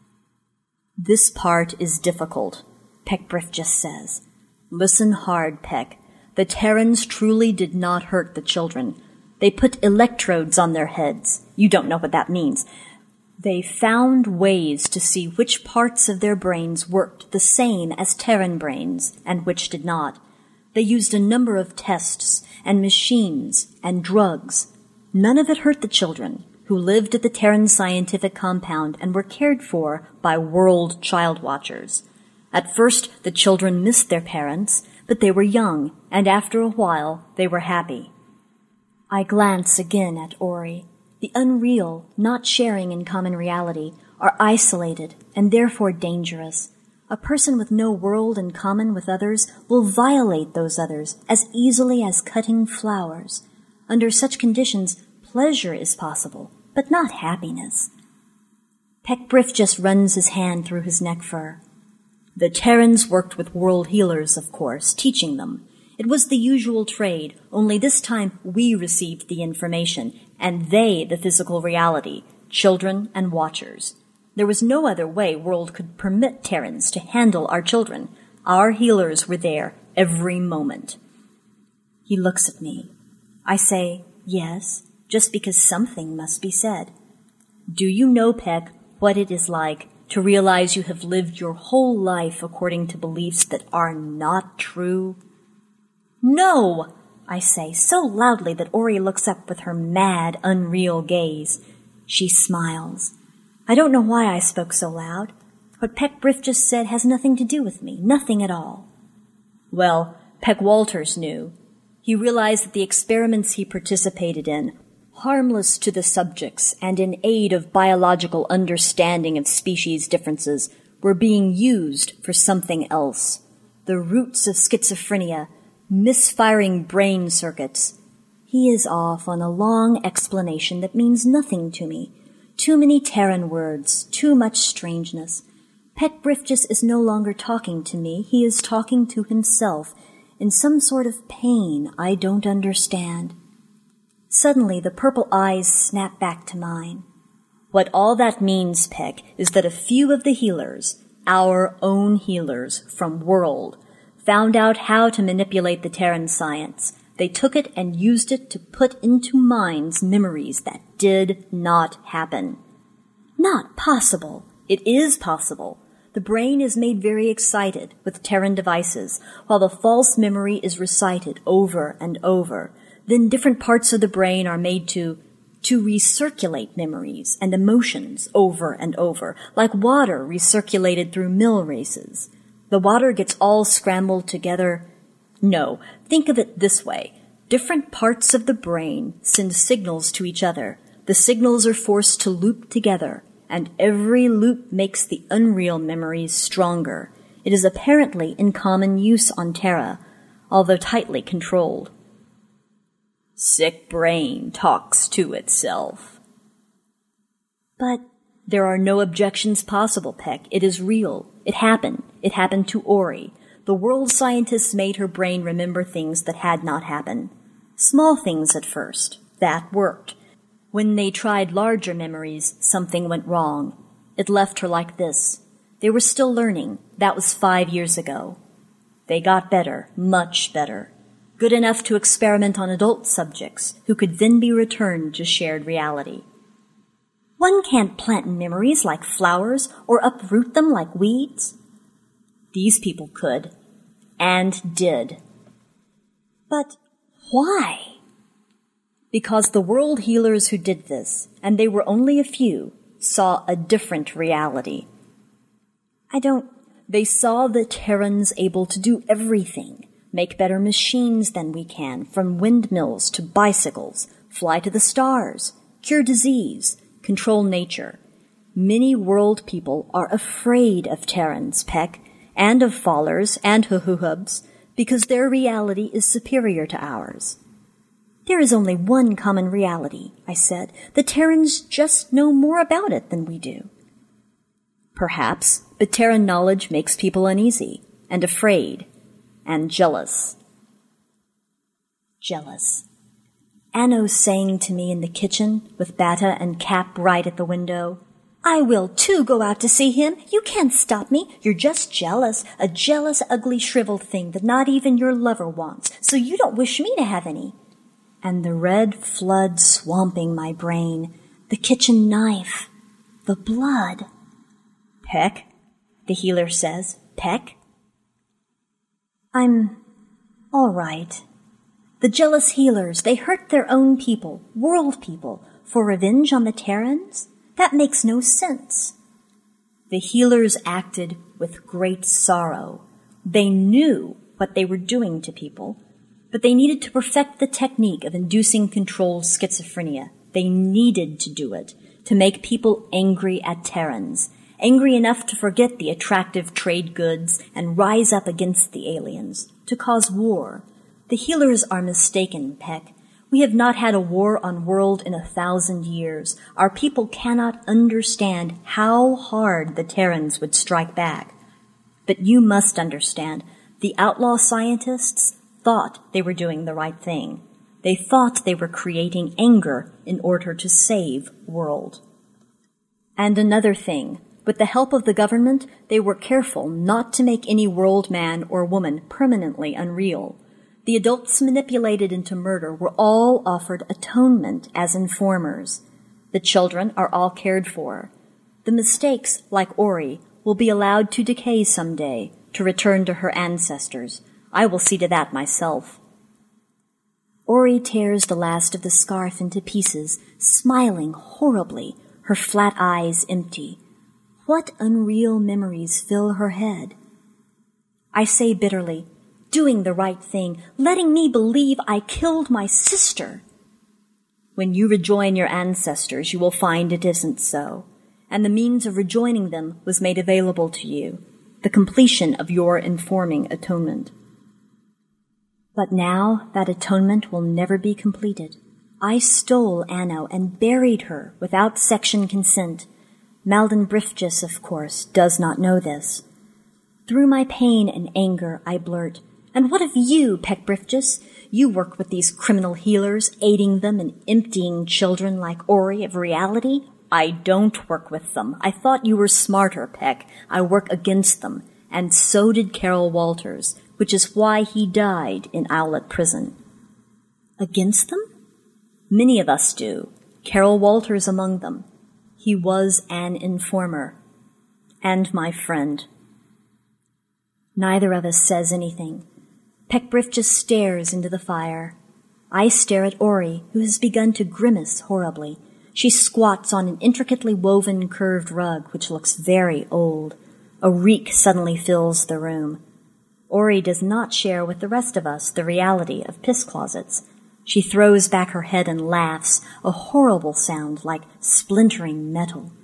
This part is difficult, Peck Briff just says. Listen hard, Peck. The Terrans truly did not hurt the children. They put electrodes on their heads. You don't know what that means. They found ways to see which parts of their brains worked the same as Terran brains and which did not. They used a number of tests and machines and drugs. None of it hurt the children, who lived at the Terran scientific compound and were cared for by world child watchers. At first, the children missed their parents, but they were young, and after a while, they were happy. I glance again at Ori. The unreal, not sharing in common reality, are isolated and therefore dangerous. A person with no world in common with others will violate those others as easily as cutting flowers. Under such conditions, pleasure is possible, but not happiness. Peck Briff just runs his hand through his neck fur. The Terrans worked with world healers, of course, teaching them. It was the usual trade, only this time we received the information, and they the physical reality, children and watchers. There was no other way world could permit Terrans to handle our children. Our healers were there every moment. He looks at me. I say, yes, just because something must be said. Do you know, Peck, what it is like to realize you have lived your whole life according to beliefs that are not true? No, I say, so loudly that Ori looks up with her mad, unreal gaze. She smiles. I don't know why I spoke so loud. What Peck Briff just said has nothing to do with me, nothing at all. Well, Peck Walters knew. He realized that the experiments he participated in, harmless to the subjects and in aid of biological understanding of species differences, were being used for something else. The roots of schizophrenia, misfiring brain circuits. He is off on a long explanation that means nothing to me. Too many Terran words, too much strangeness. Peck Briff just is no longer talking to me. He is talking to himself in some sort of pain I don't understand. Suddenly, the purple eyes snap back to mine. What all that means, Peck, is that a few of the healers, our own healers from World, found out how to manipulate the Terran science. They took it and used it to put into minds memories that did not happen. Not possible. It is possible. The brain is made very excited with Terran devices, while the false memory is recited over and over. Then different parts of the brain are made to, to recirculate memories and emotions over and over, like water recirculated through mill races. The water gets all scrambled together. No, think of it this way. Different parts of the brain send signals to each other. The signals are forced to loop together, and every loop makes the unreal memories stronger. It is apparently in common use on Terra, although tightly controlled. Sick brain talks to itself. But there are no objections possible, Peck. It is real. It happened. It happened to Ori. The world scientists made her brain remember things that had not happened. Small things at first. That worked. When they tried larger memories, something went wrong. It left her like this. They were still learning. That was five years ago. They got better, much better. Good enough to experiment on adult subjects, who could then be returned to shared reality. One can't plant memories like flowers or uproot them like weeds. These people could, and did. But why? Because the world healers who did this, and they were only a few, saw a different reality. I don't... They saw the Terrans able to do everything, make better machines than we can, from windmills to bicycles, fly to the stars, cure disease, control nature. Many world people are afraid of Terrans, Peck, and of Fallers and Huhuhubs, because their reality is superior to ours. There is only one common reality, I said. The Terrans just know more about it than we do. Perhaps, but Terran knowledge makes people uneasy, and afraid, and jealous. Jealous. Anno sang to me in the kitchen, with Bata and Cap right at the window. I will, too, go out to see him. You can't stop me. You're just jealous, a jealous, ugly, shriveled thing that not even your lover wants, so you don't wish me to have any. And the red flood swamping my brain, the kitchen knife, the blood. Peck, the healer says. Peck? I'm all right. The jealous healers, they hurt their own people, world people, for revenge on the Terrans? That makes no sense. The healers acted with great sorrow. They knew what they were doing to people, but they needed to perfect the technique of inducing controlled schizophrenia. They needed to do it, to make people angry at Terrans, angry enough to forget the attractive trade goods and rise up against the aliens, to cause war. The healers are mistaken, Peck. We have not had a war on world in a thousand years. Our people cannot understand how hard the Terrans would strike back. But you must understand, the outlaw scientists thought they were doing the right thing. They thought they were creating anger in order to save world. And another thing, with the help of the government, they were careful not to make any world man or woman permanently unreal. The adults manipulated into murder were all offered atonement as informers. The children are all cared for. The mistakes, like Ori, will be allowed to decay someday, to return to her ancestors. I will see to that myself. Ori tears the last of the scarf into pieces, smiling horribly, her flat eyes empty. What unreal memories fill her head? I say bitterly, doing the right thing, letting me believe I killed my sister. When you rejoin your ancestors, you will find it isn't so, and the means of rejoining them was made available to you, the completion of your informing atonement. But now that atonement will never be completed. I stole Anno and buried her without section consent. Malden Brifgis, of course, does not know this. Through my pain and anger, I blurt, And what of you, Peckbriefjes? You work with these criminal healers, aiding them in emptying children like Ori of reality? I don't work with them. I thought you were smarter, Peck. I work against them. And so did Carol Walters, which is why he died in Owlet Prison. Against them? Many of us do. Carol Walters among them. He was an informer. And my friend. Neither of us says anything. Peckbriefjes stares into the fire. I stare at Ori, who has begun to grimace horribly. She squats on an intricately woven curved rug, which looks very old. A reek suddenly fills the room. Ori does not share with the rest of us the reality of piss closets. She throws back her head and laughs, a horrible sound like splintering metal.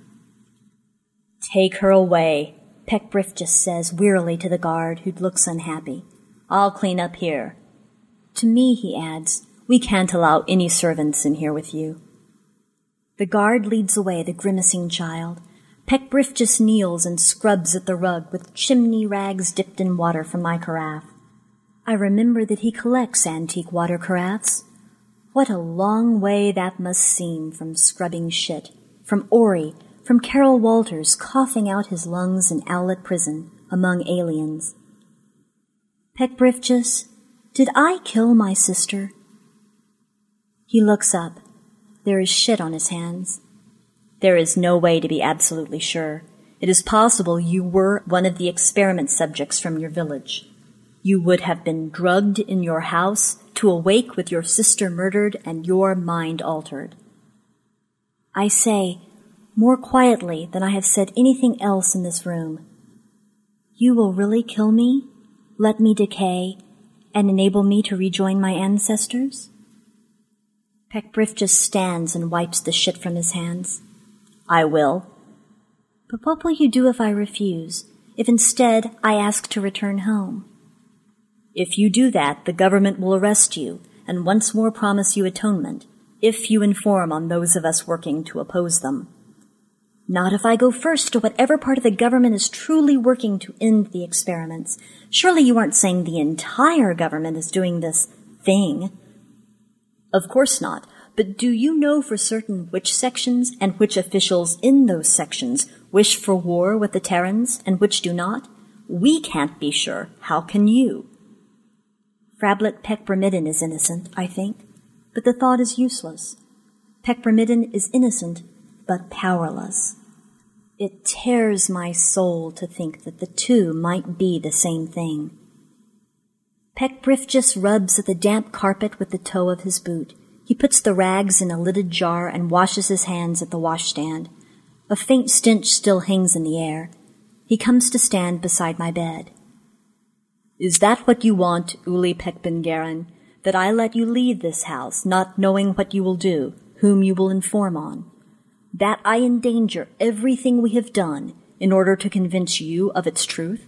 Take her away, Peckbriefjes says wearily to the guard, who looks unhappy. I'll clean up here. To me, he adds, we can't allow any servants in here with you. The guard leads away the grimacing child. Peckbriefjes kneels and scrubs at the rug with chimney rags dipped in water from my carafe. I remember that he collects antique water carafes. What a long way that must seem from scrubbing shit, from Ori, from Carol Walters coughing out his lungs in Owlet Prison among aliens. Peckbriefjes, did I kill my sister? He looks up. There is shit on his hands. There is no way to be absolutely sure. It is possible you were one of the experiment subjects from your village. You would have been drugged in your house to awake with your sister murdered and your mind altered. I say, more quietly than I have said anything else in this room, you will really kill me? Let me decay, and enable me to rejoin my ancestors? Peckbriefjes stands and wipes the shit from his hands. I will. But what will you do if I refuse, if instead I ask to return home? If you do that, the government will arrest you and once more promise you atonement, if you inform on those of us working to oppose them. Not if I go first to whatever part of the government is truly working to end the experiments. Surely you aren't saying the entire government is doing this thing. Of course not. But do you know for certain which sections and which officials in those sections wish for war with the Terrans and which do not? We can't be sure. How can you? Frablet Peckbrimmidden is innocent, I think, but the thought is useless. Peckbrimmidden is innocent, but powerless. It tears my soul to think that the two might be the same thing. Peckbriefjes rubs at the damp carpet with the toe of his boot. He puts the rags in a lidded jar and washes his hands at the washstand. A faint stench still hangs in the air. He comes to stand beside my bed. Is that what you want, Uli Peckbengarin, that I let you leave this house, not knowing what you will do, whom you will inform on? That I endanger everything we have done in order to convince you of its truth?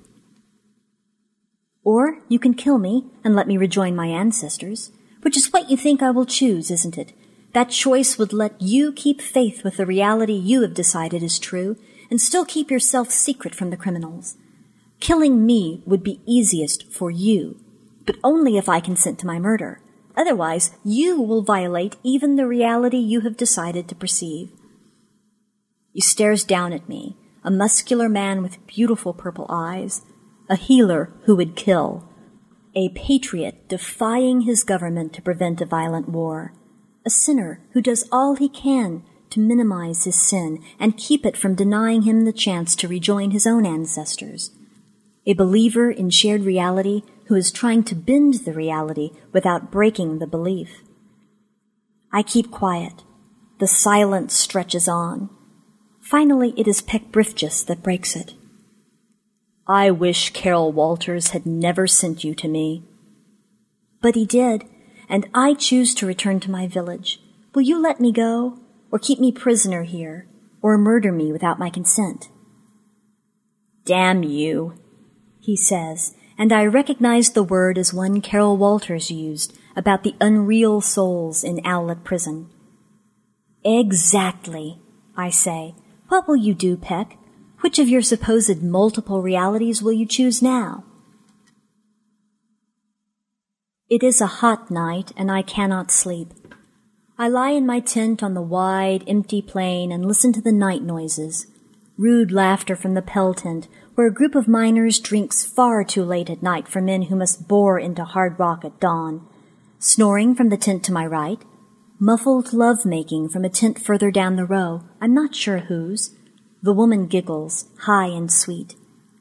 Or you can kill me and let me rejoin my ancestors, which is what you think I will choose, isn't it? That choice would let you keep faith with the reality you have decided is true and still keep yourself secret from the criminals. Killing me would be easiest for you, but only if I consent to my murder. Otherwise, you will violate even the reality you have decided to perceive. He stares down at me, a muscular man with beautiful purple eyes, a healer who would kill, a patriot defying his government to prevent a violent war, a sinner who does all he can to minimize his sin and keep it from denying him the chance to rejoin his own ancestors, a believer in shared reality who is trying to bend the reality without breaking the belief. I keep quiet. The silence stretches on. Finally, it is Peckbriefjes that breaks it. I wish Carol Walters had never sent you to me. But he did, and I choose to return to my village. Will you let me go, or keep me prisoner here, or murder me without my consent? Damn you, he says, and I recognize the word as one Carol Walters used about the unreal souls in Owlet Prison. Exactly, I say. What will you do, Peck? Which of your supposed multiple realities will you choose now? It is a hot night, and I cannot sleep. I lie in my tent on the wide, empty plain and listen to the night noises. Rude laughter from the Pell tent, where a group of miners drinks far too late at night for men who must bore into hard rock at dawn. Snoring from the tent to my right. Muffled love-making from a tent further down the row, I'm not sure whose. The woman giggles, high and sweet.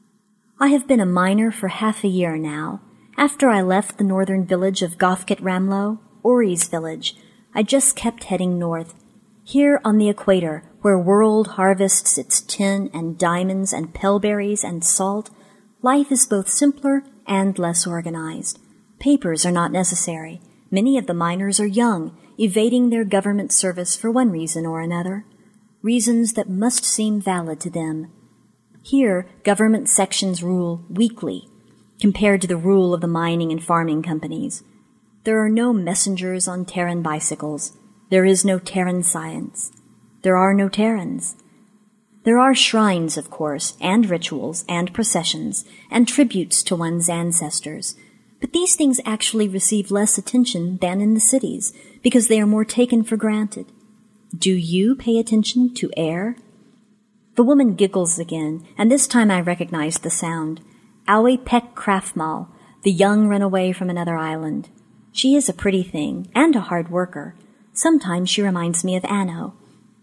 I have been a miner for half a year now. After I left the northern village of Gofkit Ramlow, Ori's village, I just kept heading north. Here on the equator, where world harvests its tin and diamonds and pellberries and salt, life is both simpler and less organized. Papers are not necessary. Many of the miners are young, evading their government service for one reason or another, reasons that must seem valid to them. Here, government sections rule weakly, compared to the rule of the mining and farming companies. There are no messengers on Terran bicycles. There is no Terran science. There are no Terrans. There are shrines, of course, and rituals, and processions, and tributes to one's ancestors. But these things actually receive less attention than in the cities, because they are more taken for granted. Do you pay attention to air? The woman giggles again, and this time I recognize the sound. Aoi Pek Krafmal, the young runaway from another island. She is a pretty thing, and a hard worker. Sometimes she reminds me of Anno.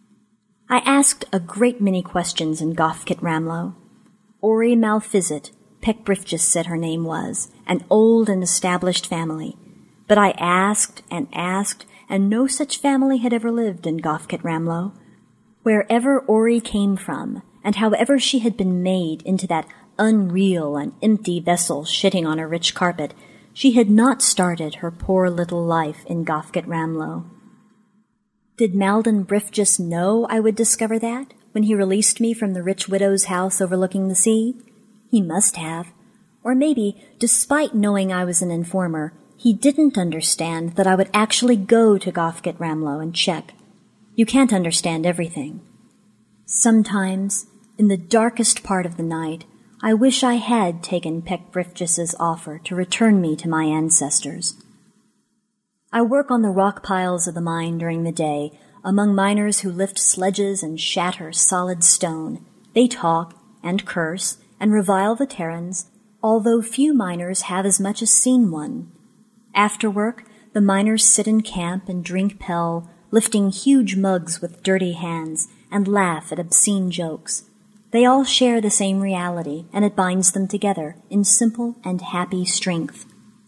I asked a great many questions in Gofkit Ramlow. Ori Malphizit, Pekbrifjus said her name was, an old and established family. But I asked and asked, and no such family had ever lived in Gofkit Ramlow. Wherever Ori came from, and however she had been made into that unreal and empty vessel shitting on a rich carpet, she had not started her poor little life in Gofkit Ramlow. Did Malden Brifjus know I would discover that when he released me from the rich widow's house overlooking the sea? He must have. Or maybe, despite knowing I was an informer, he didn't understand that I would actually go to Gofkit Ramlow and check. You can't understand everything. Sometimes, in the darkest part of the night, I wish I had taken Pekbrifjus's offer to return me to my ancestors. I work on the rock piles of the mine during the day, among miners who lift sledges and shatter solid stone. They talk and curse and revile the Terrans, although few miners have as much as seen one. After work, the miners sit in camp and drink Pell, lifting huge mugs with dirty hands, and laugh at obscene jokes. They all share the same reality, and it binds them together in simple and happy strength.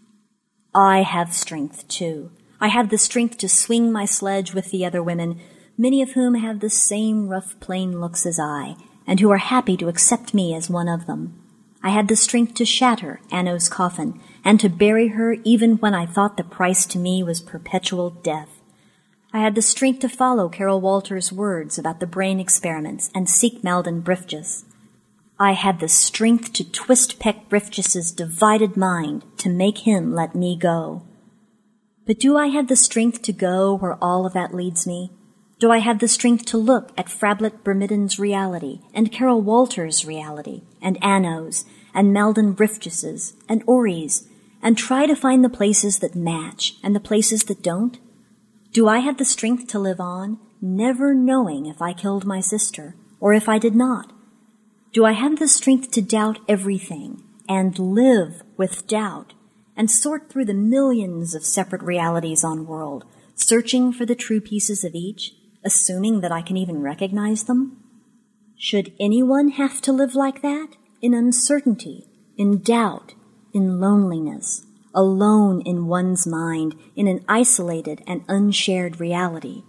I have strength, too. I have the strength to swing my sledge with the other women, many of whom have the same rough, plain looks as I, and who are happy to accept me as one of them. I had the strength to shatter Anno's coffin, and to bury her even when I thought the price to me was perpetual death. I had the strength to follow Carol Walters' words about the brain experiments and seek Malden Brifjus. I had the strength to twist Pekbrifjus's divided mind to make him let me go. But do I have the strength to go where all of that leads me? Do I have the strength to look at Frablet Bermidden's reality, and Carol Walters' reality, and Anno's, and Malden Brifjus's, and Ori's, and try to find the places that match and the places that don't? Do I have the strength to live on, never knowing if I killed my sister, or if I did not? Do I have the strength to doubt everything, and live with doubt, and sort through the millions of separate realities on world, searching for the true pieces of each, assuming that I can even recognize them? Should anyone have to live like that? In uncertainty, in doubt, in loneliness, alone in one's mind, in an isolated and unshared reality?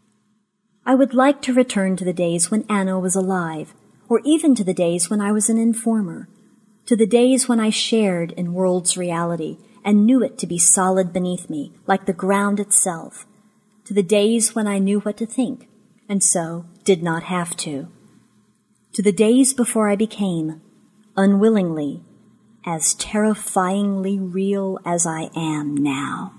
I would like to return to the days when Anno was alive, or even to the days when I was an informer, to the days when I shared in world's reality and knew it to be solid beneath me, like the ground itself, to the days when I knew what to think, and so did not have to, to the days before I became, unwillingly, as terrifyingly real as I am now.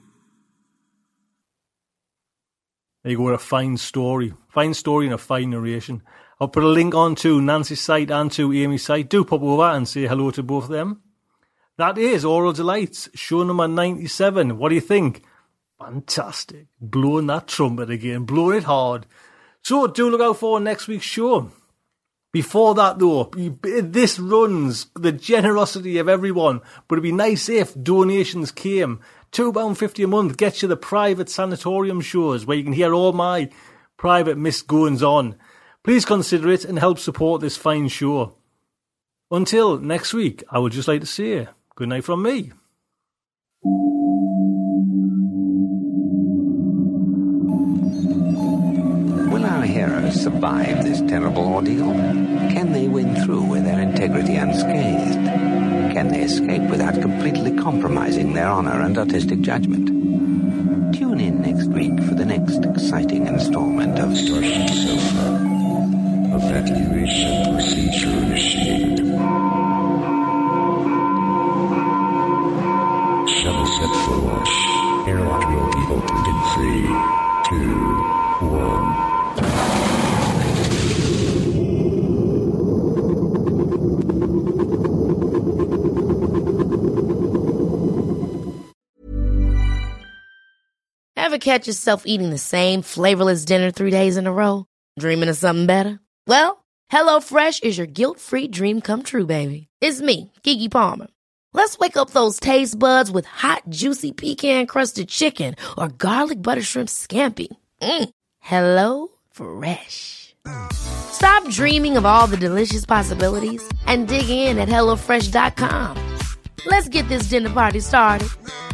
There you go, a fine story. Fine story and a fine narration. I'll put a link on to Nancy's site and to Amy's site. Do pop over and say hello to both of them. That is Oral Delights, show number ninety-seven. What do you think? Fantastic. Blowing that trumpet again, blowing it hard. So do look out for next week's show. Before that though, this runs the generosity of everyone, but it'd be nice if donations came. two pounds fifty a month gets you the private sanatorium shows where you can hear all my private misgoings on. Please consider it and help support this fine show. Until next week, I would just like to say good night from me. Will our heroes survive this terrible ordeal? Can they win through with their integrity unscathed? Can they escape without completely compromising their honor and artistic judgment? Tune in next week for the next exciting installment of Starship Sofa. Evacuation procedure initiated. Shuttle set for launch. Airlock will be opened in three, two, one. Ever catch yourself eating the same flavorless dinner three days in a row? Dreaming of something better? Well, HelloFresh is your guilt-free dream come true, baby. It's me, Keke Palmer. Let's wake up those taste buds with hot, juicy pecan-crusted chicken or garlic butter shrimp scampi. Mm. Hello Fresh. Stop dreaming of all the delicious possibilities and dig in at HelloFresh dot com. Let's get this dinner party started.